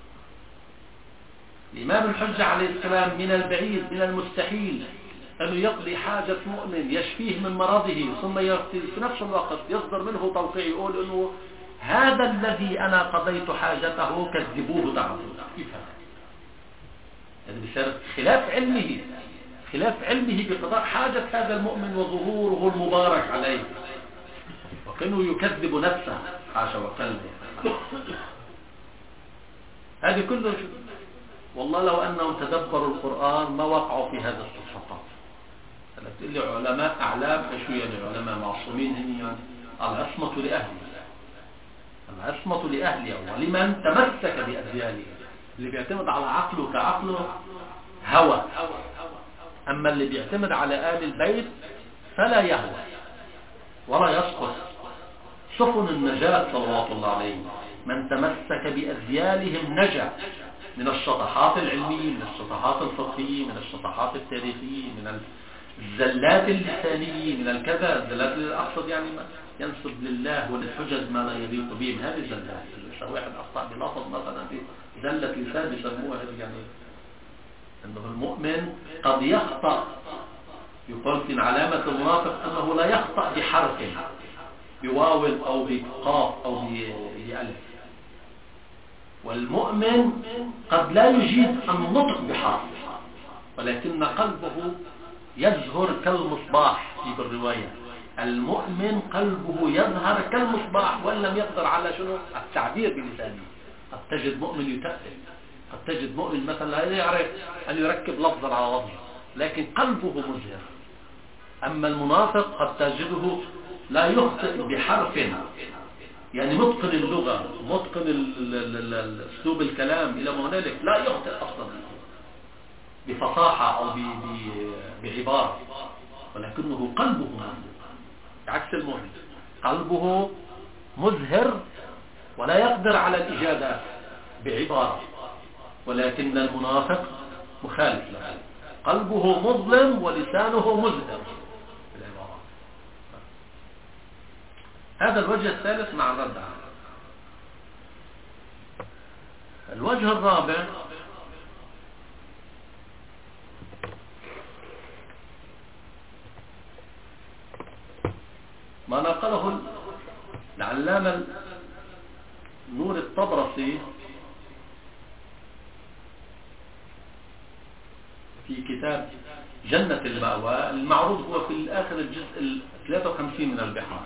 الإمام الحجة عليه السلام من البعيد من المستحيل أنه يقضي حاجة مؤمن يشفيه من مرضه ثم في نفس الوقت يصدر منه توقيع يقول أنه هذا الذي أنا قضيت حاجته كذبوه تعبدا. كيف هذا؟ يعني بسبب خلاف علمه خلاف علمه بقضاء حاجة هذا المؤمن وظهوره المبارك عليه، وكانه يكذب نفسه حاشا وقلبه. هذه كله والله لو أنهم تدبروا القرآن ما وقعوا في هذا الصفات. تقول لي علماء أعلام، شو يعني علماء معصومين؟ هم يعني العصمة لأهله، العصمة لأهله ولمن تمسك بأديانه. اللي بيعتمد على عقله كعقله هوى، أما اللي بيعتمد على آل البيت فلا يهوى ولا يسقط. سفن النجاة صلوات الله عليهم من تمسك بأذيالهم نجا، من الشطحات العلمية، من الشطحات الفقهية، من الشطحات التاريخية، من الزلات اللسانية، من الكذا الزلات اللي أقصد يعني ينسب لله وللحجج ما لا يليق به. من هذه الزلات إذا واحد أخطأ بلفظ مثلا بزلة لسان يسموها يعني أنه المؤمن قد يخطأ، يقول في علامة المنافق أنه لا يخطأ بحرف بواو أو بقاف أو بألف، والمؤمن قد لا يجيد النطق بحرف ولكن قلبه يزهر كالمصباح في الرواية، المؤمن قلبه يظهر كالمصباح وإن لم يقدر على شنو التعبير بلسانه. قد تجد مؤمن يتأثر، قد تجد مؤمن مثلا لا يعرف أن يركب لفظا على لفظ لكن قلبه مزهر. أما المنافق قد تجده لا يخطئ بحرف، يعني متقن اللغة، متقن اسلوب الكلام إلى ما هنالك، لا يخطئ أصلا بفصاحة أو بعبارة، ولكنه قلبه مزهر. عكس المؤمن قلبه مزهر ولا يقدر على الإجابة بعبارة، ولكن المنافق مخالف له، قلبه مظلم ولسانه مزهر بالعبارة. هذا الوجه الثالث مع الرد عنه. الوجه الرابع ما نقله العلامة نور الطبرسي في كتاب جنة المأوى، المعروض هو في آخر الجزء الثلاثة وخمسين من البحار.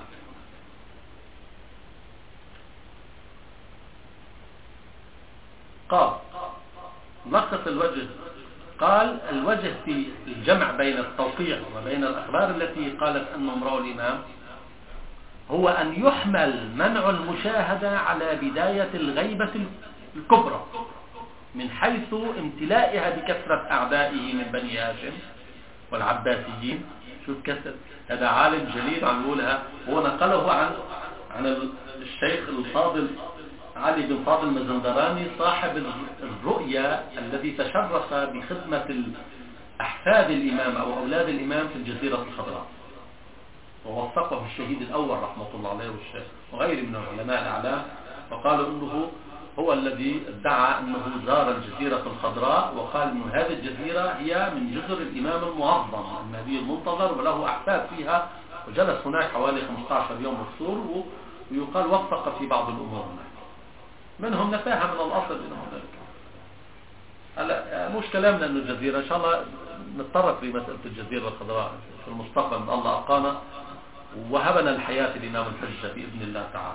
قال لخص الوجه، قال الوجه في الجمع بين التوقيع وبين الأخبار التي قالت أنه امرأ الإمام هو أن يحمل منع المشاهدة على بداية الغيبة الكبرى من حيث امتلائها بكثرة أعدائه من بني هاشم والعباسيين. شوف كثرة، هذا عالم جليل عم يقولها، هو نقله عن عن الشيخ الفاضل علي بن فاضل المزندراني صاحب الرؤيا الذي تشرف بخدمة أحفاد الإمام أو أولاد الإمام في الجزيرة الخضراء، ووثقه الشهيد الأول رحمة الله عليه والشيخ وغيره من العلماء الأعلام، وقالوا أنه هو الذي ادعى أنه زار الجزيرة الخضراء وقال أن هذه الجزيرة هي من جزر الإمام المعظم المهدي المنتظر وله أحفاد فيها، وجلس هناك حوالي خمسة عشر يوم مفصول، ويقال وثق في بعض الأمور منهم نفاها من الأصل إلى ذلك. هلا مش كلامنا أنه الجزيرة، إن شاء الله نتطرق في مسألة الجزيرة الخضراء في المستقبل من الله أبقانا وهبنا الحياة الإمام الحجة بإذن الله تعالى.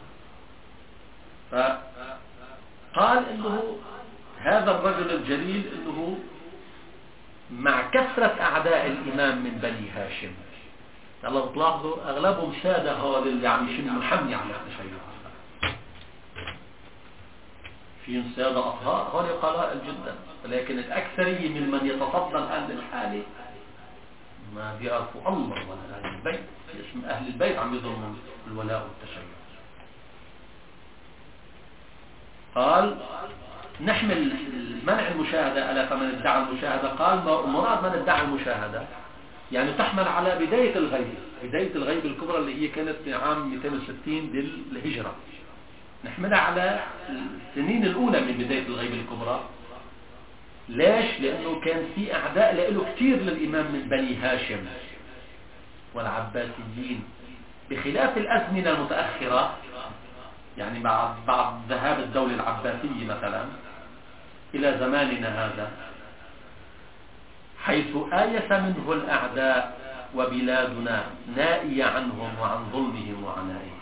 فقال إنه هذا الرجل الجليل إنه مع كثرة أعداء الإمام من بني هاشم، الله تلاحظوا أغلبهم سادة، هو اللي عم يشم محمي على التشيع، فيهم سادة أطهار، هؤلاء قلائل جدا، لكن الأكثرية ممن يتفضل أهل الحالة ما بيعرفوا الله ولا أهل البيت، اسم أهل البيت عم يظلموا الولاء والتشيع. قال نحمل منع المشاهدة على فمن ادعى المشاهدة، قال مراد من ادعى المشاهدة يعني تحمل على بداية الغيب، بداية الغيب الكبرى اللي هي كانت في عام مئتين وستين للهجرة، نحملها على السنين الأولى من بداية الغيب الكبرى. ليش؟ لأنه كان في أعداء له كثير للإمام من بني هاشم والعباسيين، بخلاف الأزمنة المتأخرة، يعني بعد بعد ذهاب الدولة العباسية مثلا إلى زماننا هذا، حيث آيس منه الأعداء وبلادنا نائية عنهم وعن ظلمهم وعنائهم.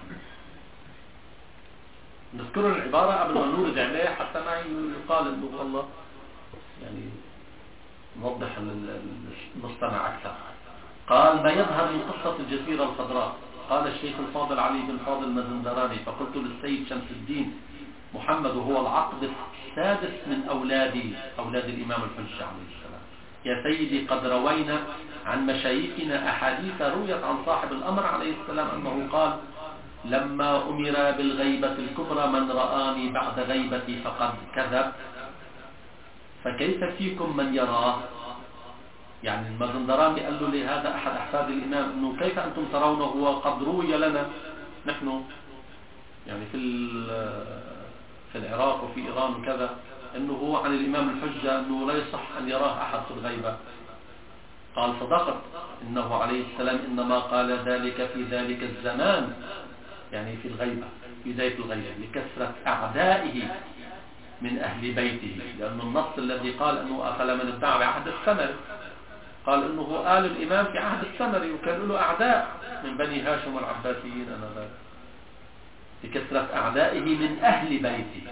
نذكر العبارة قبل ما نورد عليه حتى ما يقال انه والله يعني نوضح المستمع أكثر. قال ما يظهر من قصة الجزيرة الخضراء، قال الشيخ الفاضل علي بن فاضل المزندراني فقلت للسيد شمس الدين محمد هو العقد السادس من أولادي أولاد الإمام الحجة عليه السلام، يا سيدي قد روينا عن مشايخنا أحاديث رويت عن صاحب الأمر عليه السلام أنه قال لما أمر بالغيبة الكبرى من رآني بعد غيبتي فقد كذب، فكيف فيكم من يراه؟ يعني المزندراني قال له لهذا أحد أحفاد الإمام أنه كيف أنتم ترونه وقد روي لنا نحن يعني في في العراق وفي إيران وكذا أنه هو عن الإمام الحجة أنه لا يصح أن يراه أحد في الغيبة. قال صدقت، إنه عليه السلام إنما قال ذلك في ذلك الزمان، يعني في الغيبة في بداية الغيبة، لكثرة أعدائه من أهل بيته، لأن النص الذي قال أنه أفلا من ادعى بعهد السمر قال إنه آل الإمام في عهد السمري وكان له أعداء من بني هاشم والعباسيين أنا بكثرة أعدائه من أهل بيته.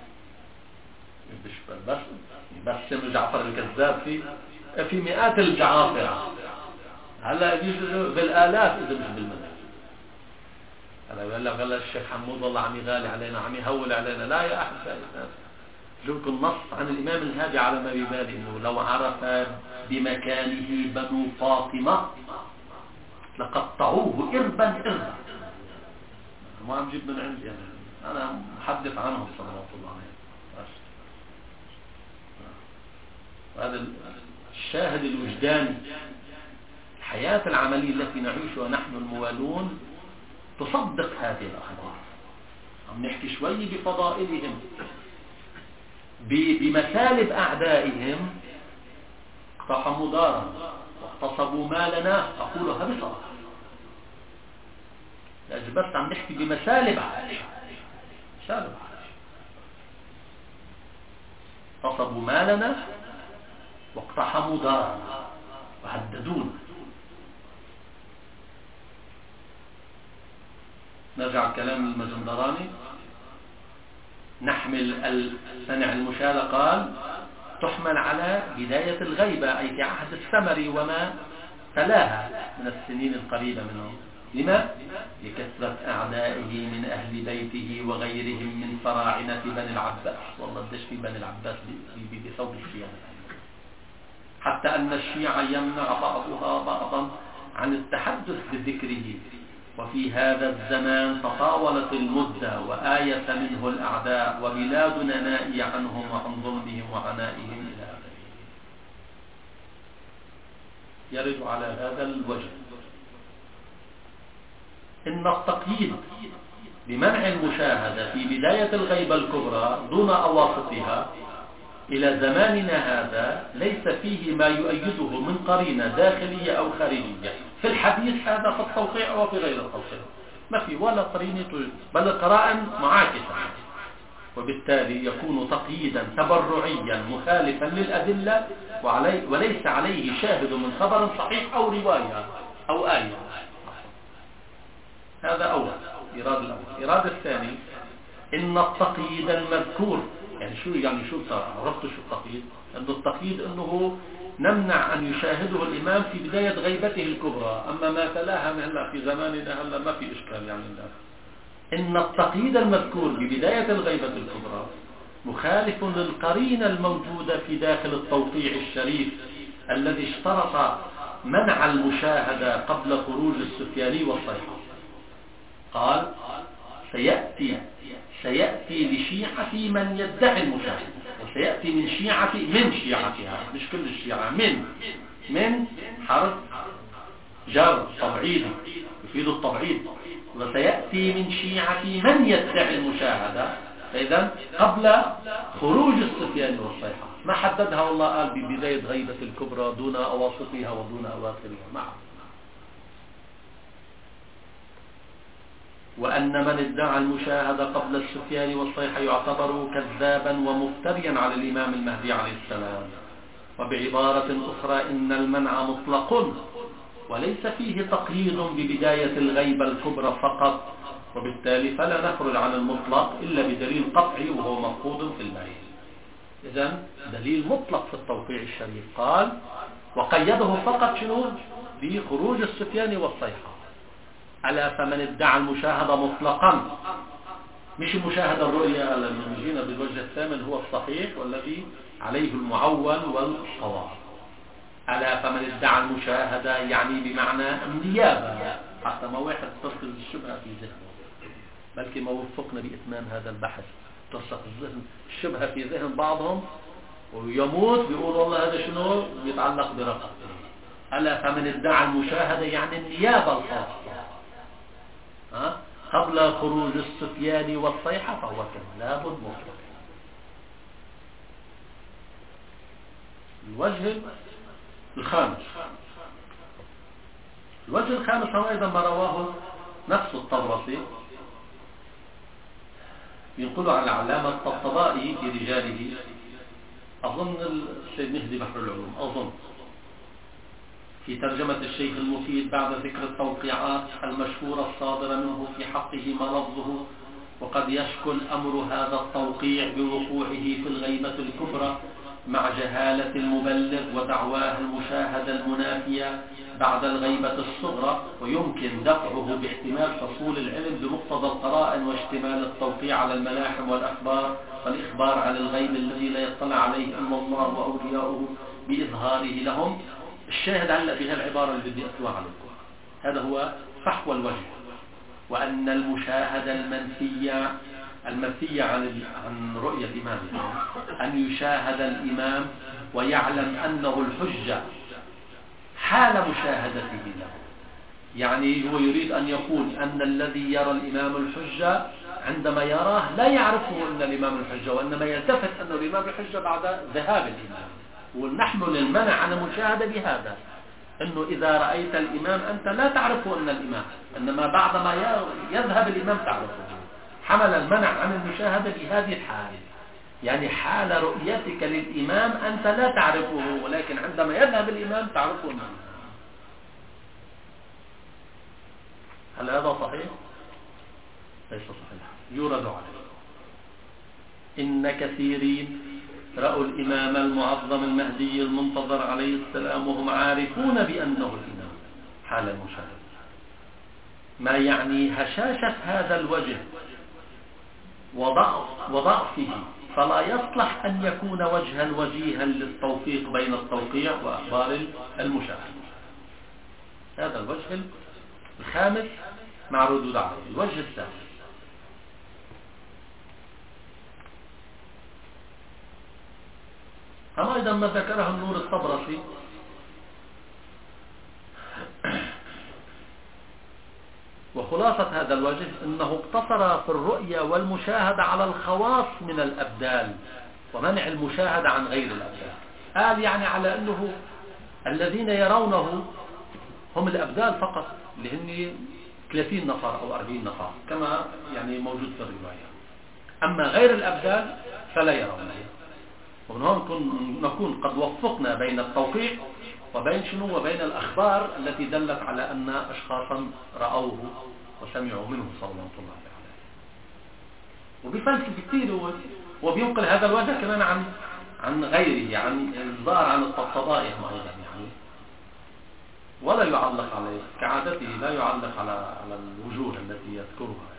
بس بس إنه جعفر الكذاب في في مئات الجعافرة، هلا يجوز بالآلاف إذا مش بالملايين. هلا يقول لك والله الشيخ حمود والله عم يغالي علينا عم يهول علينا. لا يا أحبائي، جبكم نص عن الإمام الهادي على ما ببالي إنه لو عرف بمكانه بنو فاطمة لقطعوه إربا إربا. ما عم جيب من عندي يعني، أنا محدث عنهم صلوات الله عليه. هذا الشاهد الوجداني. الحياة العملية التي نعيشها نحن الموالون تصدق هذه الأخبار. عم نحكي شوي بفضائلهم، بمثالب أعدائهم. اقتحموا دارا واغتصبوا مالنا، أقولها بصراحة لأجل بس عم نحكي بمثالب عائشة. مثالب عائشة، اغتصبوا مالنا واقتحموا دارنا وهددونا. نرجع الكلام المجندراني. نحمل السنع المشاهدة قال تحمل على بداية الغيبة، أي في عهد السمري وما تلاها من السنين القريبة منه. لما؟ لكثرة أعدائه من أهل بيته وغيرهم من فراعنة بني العباس. والله قديش في بني العباس بثوب الشيعة، حتى أن الشيعة يمنع بعضها بعضا عن التحدث بذكره. وفي هذا الزمان تطاولت المدة وآيس منه الأعداء، وبلادنا نائية عنهم وعن ظلمهم وعنائهم إلى آخره. يرد على هذا الوجه إن التقييد بمنع المشاهدة في بداية الغيبة الكبرى دون أواسطها إلى زماننا هذا ليس فيه ما يؤيده من قرينة داخلية أو خارجية في الحديث هذا في التوقيع وفي غير التوقيع. ما في ولا قرينة توجد، بل القرائن معاكسة، وبالتالي يكون تقييدا تبرعيا مخالفا للأدلة وعلي وليس عليه شاهد من خبر صحيح أو رواية أو آية. هذا أول إرادة الأول. إرادة الثاني إن التقييد المذكور، يعني شو يعني شو عرفتوا شو التقييد؟ أن التقييد أنه نمنع أن يشاهده الإمام في بداية غيبته الكبرى، أما ما تلاها هلا في زماننا هلا ما في إشكال يعني. إن التقييد المذكور ببداية الغيبة الكبرى مخالف للقرينة الموجودة في داخل التوقيع الشريف الذي اشترط منع المشاهدة قبل خروج السفياني والصيحة. قال سيأتي سيأتي لشيعة من يدعي المشاهدة، وسيأتي من شيعة من شيعتها، مش كل الشيعة، من من حرف جر تبعيد يفيد التبعيد، وسيأتي من شيعة من يدعي المشاهدة. فإذا قبل خروج السفيان والصيحة ما حددها والله، قال ببداية غيبة الكبرى دون أواسطها ودون أواخرها معه. وأن من ادعى المشاهدة قبل السفيان والصيحة يعتبر كذابا ومفتريا على الإمام المهدي عليه السلام. وبعبارة أخرى إن المنع مطلق وليس فيه تقييد ببداية الغيبة الكبرى فقط، وبالتالي فلا نخرج عن المطلق إلا بدليل قطعي وهو مفقود في البعيد. إذن دليل مطلق في التوقيع الشريف قال وقيده فقط شنو؟ بخروج السفيان والصيحة. ألا فمن ادعى المشاهدة مطلقا، مش المشاهدة الرؤية لما نجينا بالوجه الثامن هو الصحيح والذي عليه المعول والصواب. ألا فمن ادعى المشاهدة يعني بمعنى النيابة، حتى ما واحد ترسل الشبهة في ذهنه، بلكي ما وفقنا بإتمام هذا البحث ترسل الذهن الشبهة في ذهن بعضهم ويموت بيقول والله هذا شنو يتعلق برقبته. ألا فمن ادعى المشاهدة يعني النيابة الخاصة ها؟ قبل خروج السفيان والصيحة فهو كذاب مطلق. الوجه الخامس الوجه الخامس هو أيضا ما رواه نفس الطبرسي، ينقل عن العلامة الطبطبائي في رجاله، أظن السيد مهدي بحر العلوم، أظن في ترجمة الشيخ المفيد بعد ذكر التوقيعات المشهورة الصادرة منه في حقه ما لفظه: وقد يشكل أمر هذا التوقيع بوقوعه في الغيبة الكبرى مع جهالة المبلغ ودعواه المشاهدة المنافية بعد الغيبة الصغرى، ويمكن دفعه باحتمال حصول العلم بمقتضى القرائن واشتمال التوقيع على الملاحم والأخبار والإخبار عن الغيب الذي لا يطلع عليه إلا الله وأولياؤه بإظهاره لهم. الشاهد علق بها العبارة اللي بدي أتلوها عليكم، هذا هو فحوى الوجه. وأن المشاهدة المنفية المنفية عن عن رؤية الإمام، أن يشاهد الإمام ويعلم أنه الحجة حال مشاهدته له. يعني هو يريد أن يقول أن الذي يرى الإمام الحجة عندما يراه لا يعرفه أن الإمام الحجة، وإنما يلتفت أن الإمام الحجة بعد ذهاب الإمام. ونحن للمنع عن المشاهدة بهذا، أنه إذا رأيت الإمام أنت لا تعرفه أن الإمام، إنما بعدما يذهب الإمام تعرفه. حمل المنع عن المشاهدة بهذه الحال، يعني حال رؤيتك للإمام أنت لا تعرفه، ولكن عندما يذهب الإمام تعرفه الإمام. هل هذا صحيح؟ ليس صحيح، يورد عليه. إن كثيرين رأوا الإمام المعظم المهدي المنتظر عليه السلام وهم عارفون بأنه الإمام حال المشاهدة، ما يعني هشاشة هذا الوجه وضعف وضعفه، فلا يصلح أن يكون وجها وجيها للتوفيق بين التوقيع وأخبار المشاهدة. هذا الوجه الخامس مع ردود عليه. الوجه الثالث: أما أيضا ما ذكره النور الطبرسي وخلاصة هذا الوجه أنه اقتصر في الرؤية والمشاهدة على الخواص من الأبدال ومنع المشاهدة عن غير الأبدال. قال يعني على أنه الذين يرونه هم الأبدال فقط، اللي هن ثلاثين نفر أو أربعين نفر كما يعني موجود في الرواية، أما غير الأبدال فلا يرونه. ومن هون نكون قد وفقنا بين التوقيع وبين شنو وبين الأخبار التي دلت على أن أشخاصا رأوه وسمعوا منه صلى الله عليه وسلم. وبفلسفة كثير وبينقل هذا الوجه كمان عن عن غيره، عن الظاهر عن الطبطبائي أيضا يعني، ولا يعلق عليه كعادته، لا يعلق على على الوجوه التي يذكرها.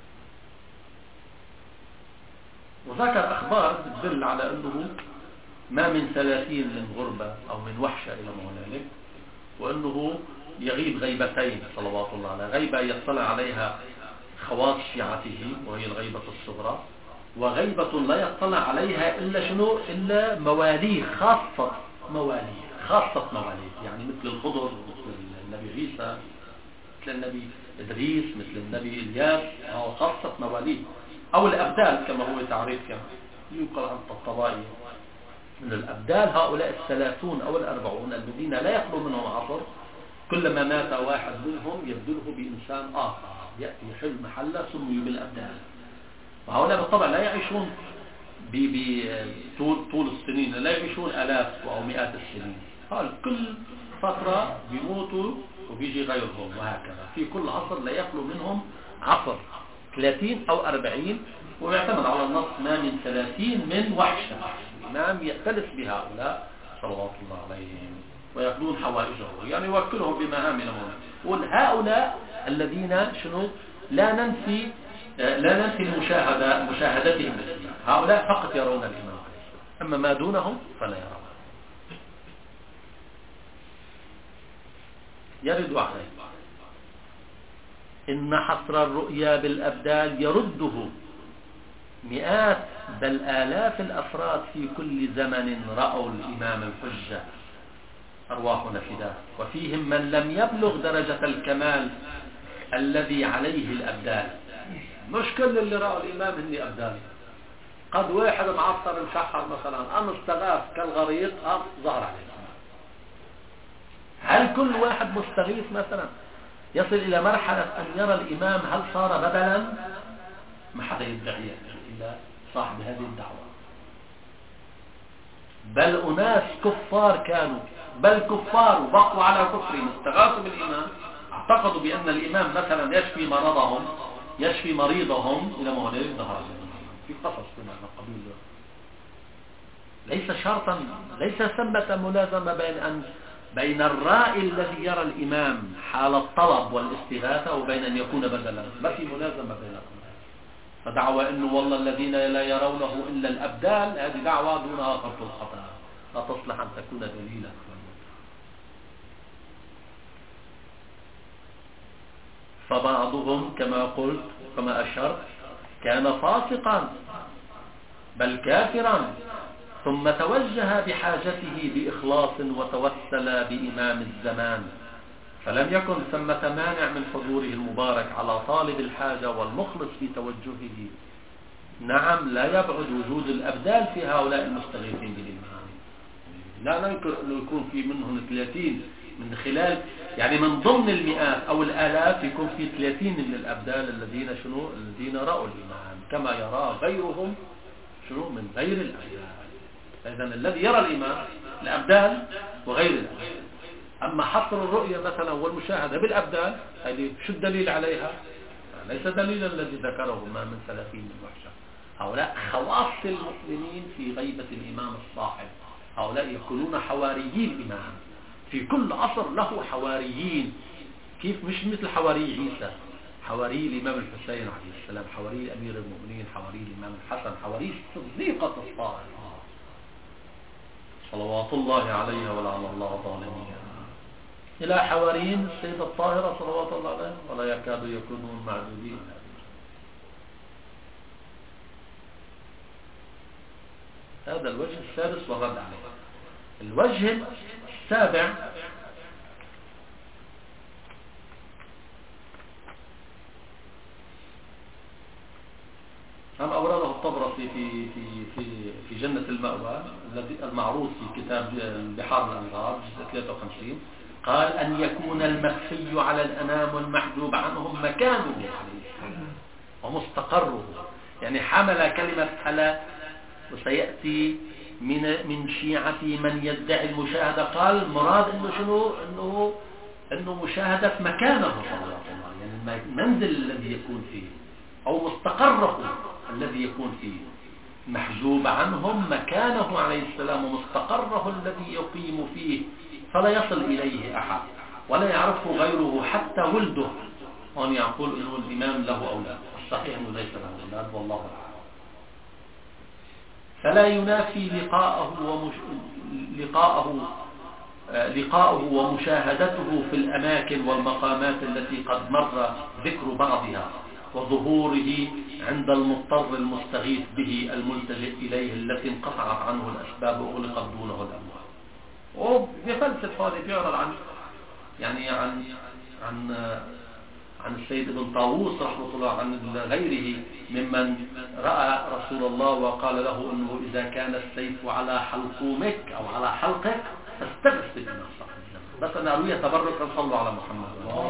وذكر أخبار تدل على أنه ما من ثلاثين من غربة أو من وحشة إلى مهنالك، وأنه يغيب غيبتين صلوات الله عليه: غيبة يطلع عليها خواص شيعته وهي الغيبة الصغرى، وغيبة لا يطلع عليها إلا شنو إلا مواليه خاصة مواليه خاصة مواليه، يعني مثل الخضر، مثل النبي عيسى، مثل النبي إدريس، مثل النبي إلياس، أو خاصة مواليه، أو الأبدال كما هو تعريف كما ينقل عن الطبطبائي من الأبدال. هؤلاء الثلاثون أو الأربعون الذين لا يخلو منهم عصر، كلما مات واحد منهم يبدله بإنسان آخر يأتي يحل محله سمي بالأبدال. وهؤلاء بالطبع لا يعيشون بطول طول السنين، لا يعيشون آلاف أو مئات السنين، قال كل فترة بيموتوا وبيجي غيرهم، وهكذا في كل عصر لا يخلو منهم عصر ثلاثين أو أربعين. ويعتمد على النص ما من ثلاثين من وحشة. الإمام يأتلف بهؤلاء صلوات الله عليهم ويقضون حوائجه، يعني يوكلهم بمهامهم. وهؤلاء الذين شنو لا ننفي لا ننفي المشاهدة مشاهدتهم، هؤلاء فقط يرون الإمام، أما ما دونهم فلا يرون. يرد عليه: إن حصر الرؤيا بالأبدال يرده مئات بل آلاف الأفراد في كل زمن رأوا الإمام الحجة أرواحنا فداه، وفيهم من لم يبلغ درجة الكمال الذي عليه الأبدال. مش كل اللي رأوا الإمام هني أبدال، قد واحد معصر مشحر مثلا أم استغاث كالغريق أم ظهر عليه. هل كل واحد مستغيث مثلا يصل إلى مرحلة أن يرى الإمام هل صار بدلا؟ ما حدا يدعي إلا صاحب هذه الدعوة. بل أناس كفار كانوا بل كفار وبقوا على كفرهم استغاثوا بالإمام، اعتقدوا بأن الإمام مثلا يشفي مرضهم يشفي مريضهم إلى ما هو لا يظهر في قصص بمعنى قبيل. ليس شرطا، ليس ثمة ملازمة بين أن بين الرائي الذي يرى الإمام حال الطلب والاستغاثة وبين أن يكون بدلا، ما في ملازمة بينهم. فدعوى أنه والله الذين لا يرونه إلا الأبدال، هذه دعوة دونها خط الخطأ، لا تصلح أن تكون دليلا. فبعضهم كما قلت كما أشرت كان فاسقا بل كافرا، ثم توجه بحاجته بإخلاص وتوسل بإمام الزمان، فلم يكن ثمة مانع من حضوره المبارك على طالب الحاجة والمخلص في توجهه. نعم لا يبعد وجود الأبدال في هؤلاء المستغيثين بالإمام، لا ننكر أنه يكون في منهم ثلاثين من خلال يعني من ضمن المئات أو الآلاف يكون في ثلاثين من الأبدال الذين شنو الذين رأوا الإمام كما يرى غيرهم شنو من غير الأبدال. إذن الذي يرى الإمام الأبدال وغير الأبدال. أما حصر الرؤية مثلا والمشاهدة بالأبدال هذه شو الدليل عليها؟ ليس دليلا الذي ذكره ما من ثلاثين المحشر. هؤلاء خواص المؤمنين في غيبة الإمام الصاحب، هؤلاء يكونون حواريين الإمام، في كل عصر له حواريين، كيف مش مثل حواري عيسى، حواري الإمام الحسين عليه السلام، حواري أمير المؤمنين، حواري الإمام الحسن، حواري صديقة الطاهرة صلوات الله عليها ولعن الله الظالمين، إلى حواريين السيدة الطاهرة صلوات الله عليها ولا يكاد يكونون معدودين. هذا الوجه السادس والرد عليه. الوجه السابع هم أورده الطبرسي في في في في جنة المأوى الذي المعروض في كتاب بحار الأنهار جزء ثلاثة وخمسين، قال أن يكون المخفي على الأنام والمحجوب عنهم مكانه ومستقره، يعني حمل كلمة على، وسيأتي من من شيعة من يدعي المشاهدة، قال مراد انه شنو انه انه مشاهدة مكانه صلى الله عليه وسلم، يعني المنزل الذي يكون فيه او مستقره الذي يكون فيه، محجوب عنهم مكانه عليه السلام ومستقره الذي يقيم فيه، فلا يصل اليه احد ولا يعرفه غيره حتى ولده. وان يقول انه الامام له اولاد، الصحيح انه ليس له اولاد والله اعلم. فلا ينافي لقاءه ومش... لقاءه لقاءه ومشاهدته في الأماكن والمقامات التي قد مر ذكر بعضها، وظهوره عند المضطر المستغيث به الملتجئ إليه التي انقطعت عنه الأسباب وأغلقت دونه الأبواب. وبفلسفة هذا بيعرض عن يعني عن عن عن السيد ابن طاووس رحمه الله عن غيره ممن رأى رسول الله وقال له انه اذا كان السيف على حلقومك او على حلقك فاستغث بالله. بس انا اروي تبركا صلوا على محمد.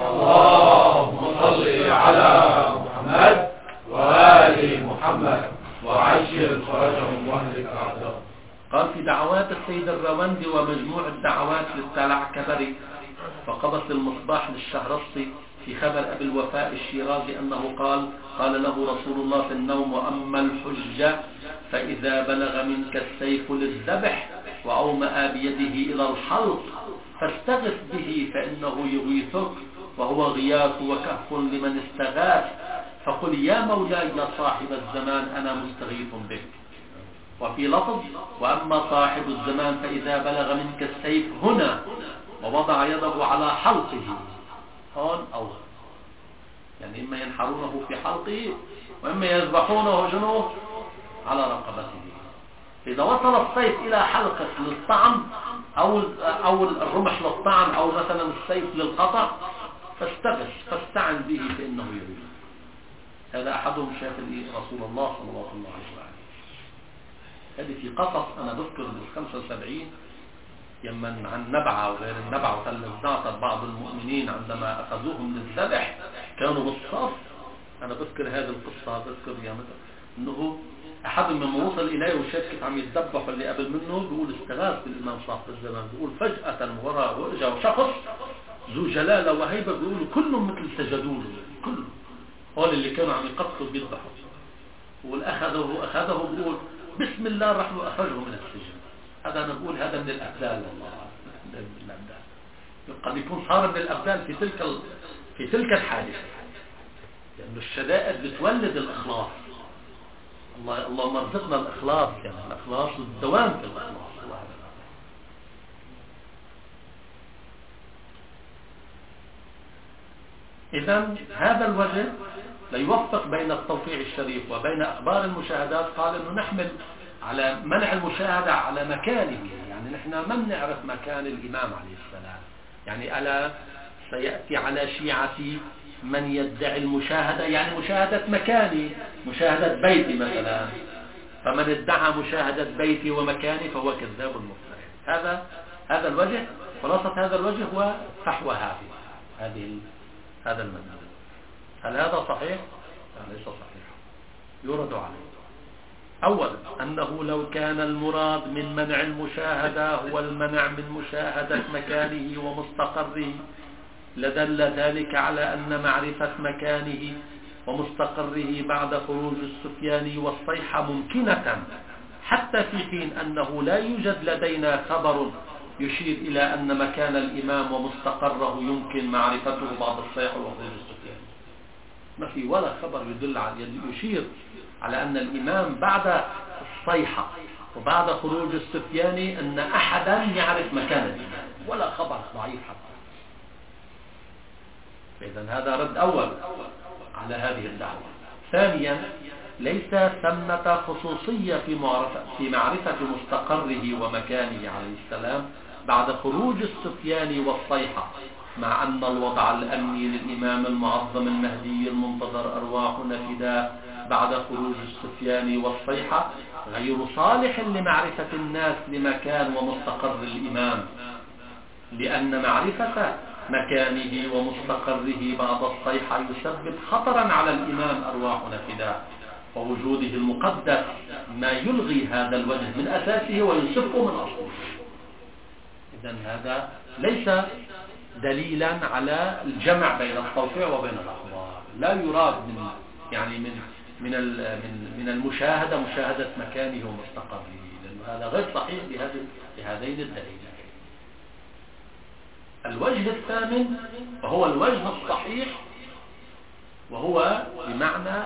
اللهم صل على محمد وآل محمد وعجل فرجهم واهلك اعداءهم. قال في دعوات السيد الرواندي ومجموع الدعوات للتلعكبري فقبس المصباح للشهرستي في خبر أبي الوفاء الشيرازي أنه قال قال له رسول الله في النوم: وأما الحجة فإذا بلغ منك السيف للذبح وأومأ بيده إلى الحلق فاستغث به فإنه يغيثك وهو غياث وكهف لمن استغاث، فقل يا مولاي يا صاحب الزمان أنا مستغيث بك. وفي لفظ: وأما صاحب الزمان فإذا بلغ منك السيف هنا ووضع يده على حلقه هون أو يعني إما ينحرونه في حلقه وإما يذبحونه جنوه على رقبته. إذا وصل السيف إلى حلقة للطعن أو أو الرمح للطعن أو مثلا السيف للقطع فاستغث فاستعن به فإنه يريد. هذا أحدهم شاف رسول الله صلى الله عليه وسلم. هذه في قصص أنا بذكر بالخمسة وسبعين يمن عن نبعة وغير النبعة وتلزعت بعض المؤمنين عندما أخذوهم للذبح كانوا بالصف. أنا بذكر هذه القصة بذكر يا مثل أنه أحد من وصل إليه وشاف كيف عم يتذبح اللي قبل منه، بيقول استغاث بالإمام صاحب الزمان، بيقول فجأة وراء وجه شخص ذو جلالة وهيبة، بيقولوا كلهم مثل سجدوا له، كلهم هول اللي كانوا عم يقتلوا بيذبحوا، والأخذه أخذه بيقول بسم الله الرحمن أخرجه من السجن. هذا أنا بقول هذا من الأبدال، والله من الأبدال، قد يكون صار من الأبدال في تلك ال... في تلك الحادثة، لأن الشدائد بتولد الإخلاص. الله اللهم ارزقنا الإخلاص، يعني الإخلاص والدوام في الإخلاص. إذا هذا الوجه ليوفق بين التوقيع الشريف وبين أخبار المشاهدات. قال إنه نحمل على منع المشاهدة على مكانه، يعني نحن ما بنعرف مكان الإمام عليه السلام، يعني ألا سيأتي على شيعة من يدعي المشاهدة، يعني مشاهدة مكاني، مشاهدة بيتي مثلا، فمن ادعى مشاهدة بيتي ومكاني فهو كذاب مفتري. هذا هذا الوجه، خلاصة هذا الوجه هو فحوى هذه هذه هذا المذهب. هل هذا صحيح؟ لا ليس صحيح. يرد عليه أولا أنه لو كان المراد من منع المشاهدة هو المنع من مشاهدة مكانه ومستقره لدل ذلك على أن معرفة مكانه ومستقره بعد خروج السفياني والصيحة ممكنة، حتى في حين أنه لا يوجد لدينا خبر يشير إلى أن مكان الإمام ومستقره يمكن معرفته بعد الصيحة وخروج السفياني. ما في ولا خبر يدل على يشير على أن الإمام بعد الصيحة وبعد خروج السفياني أن أحدا يعرف مكان الإمام، ولا خبر ضعيف حتى. إذن هذا رد أول على هذه الدعوة. ثانيا ليس ثمة خصوصية في معرفة, في معرفة مستقره ومكانه عليه السلام بعد خروج السفياني والصيحة، مع أن الوضع الأمني للإمام المعظم المهدي المنتظر أرواحنا فداء بعد خروج السفياني والصيحة غير صالح لمعرفة الناس لمكان ومستقر الإمام، لأن معرفة مكانه ومستقره بعد الصيحة يسبب خطرا على الإمام أرواحنا فداء، ووجوده المقدس ما يلغي هذا الوجه من أساسه وينسفه من أصله. إذن هذا ليس دليلا على الجمع بين التوقيع وبين الأخبار. لا يراد من يعني من من من من المشاهدة مشاهدة مكانه ومستقره، لأن هذا غير صحيح بهذين الدليلين. الوجه الثامن وهو الوجه الصحيح، وهو بمعنى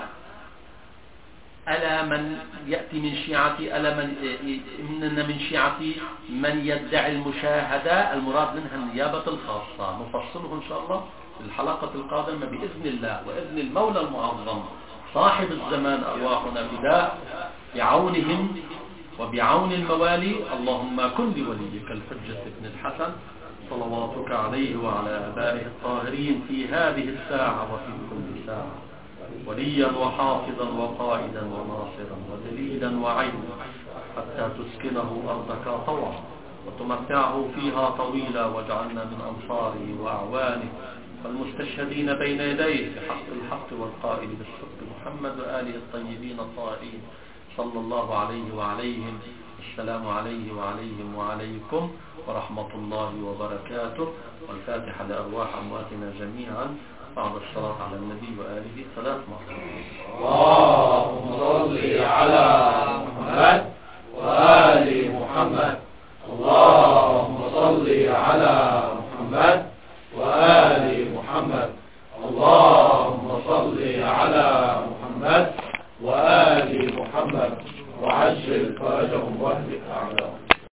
ألا من يأتي من شيعتي ألا من إن من شيعتي من يدعي المشاهدة، المراد منها النيابة الخاصة، نفصله إن شاء الله في الحلقة القادمة بإذن الله وإذن المولى المعظم صاحب الزمان أرواحنا فداء، بعونهم وبعون الموالي. اللهم كن لوليك الحجة بن الحسن صلواتك عليه وعلى آبائه الطاهرين في هذه الساعة وفي كل ساعة وليا وحافظا وقائدا وناصرا ودليلا وعينا، حتى تسكنه أرضك طوعا وتمتعه فيها طويلا، واجعلنا من أنصاره وأعوانه والمستشهدين بين يديه بحق الحق والقائل بالصدق محمد وآله الطيبين الطاهرين صلى الله عليه وعليهم. السلام عليه وعليهم وعليكم ورحمة الله وبركاته، والفاتحة لأرواح أمواتنا جميعا بعد الصلاة على النبي وآله ثلاث مرات. اللهم صل على محمد وآل محمد.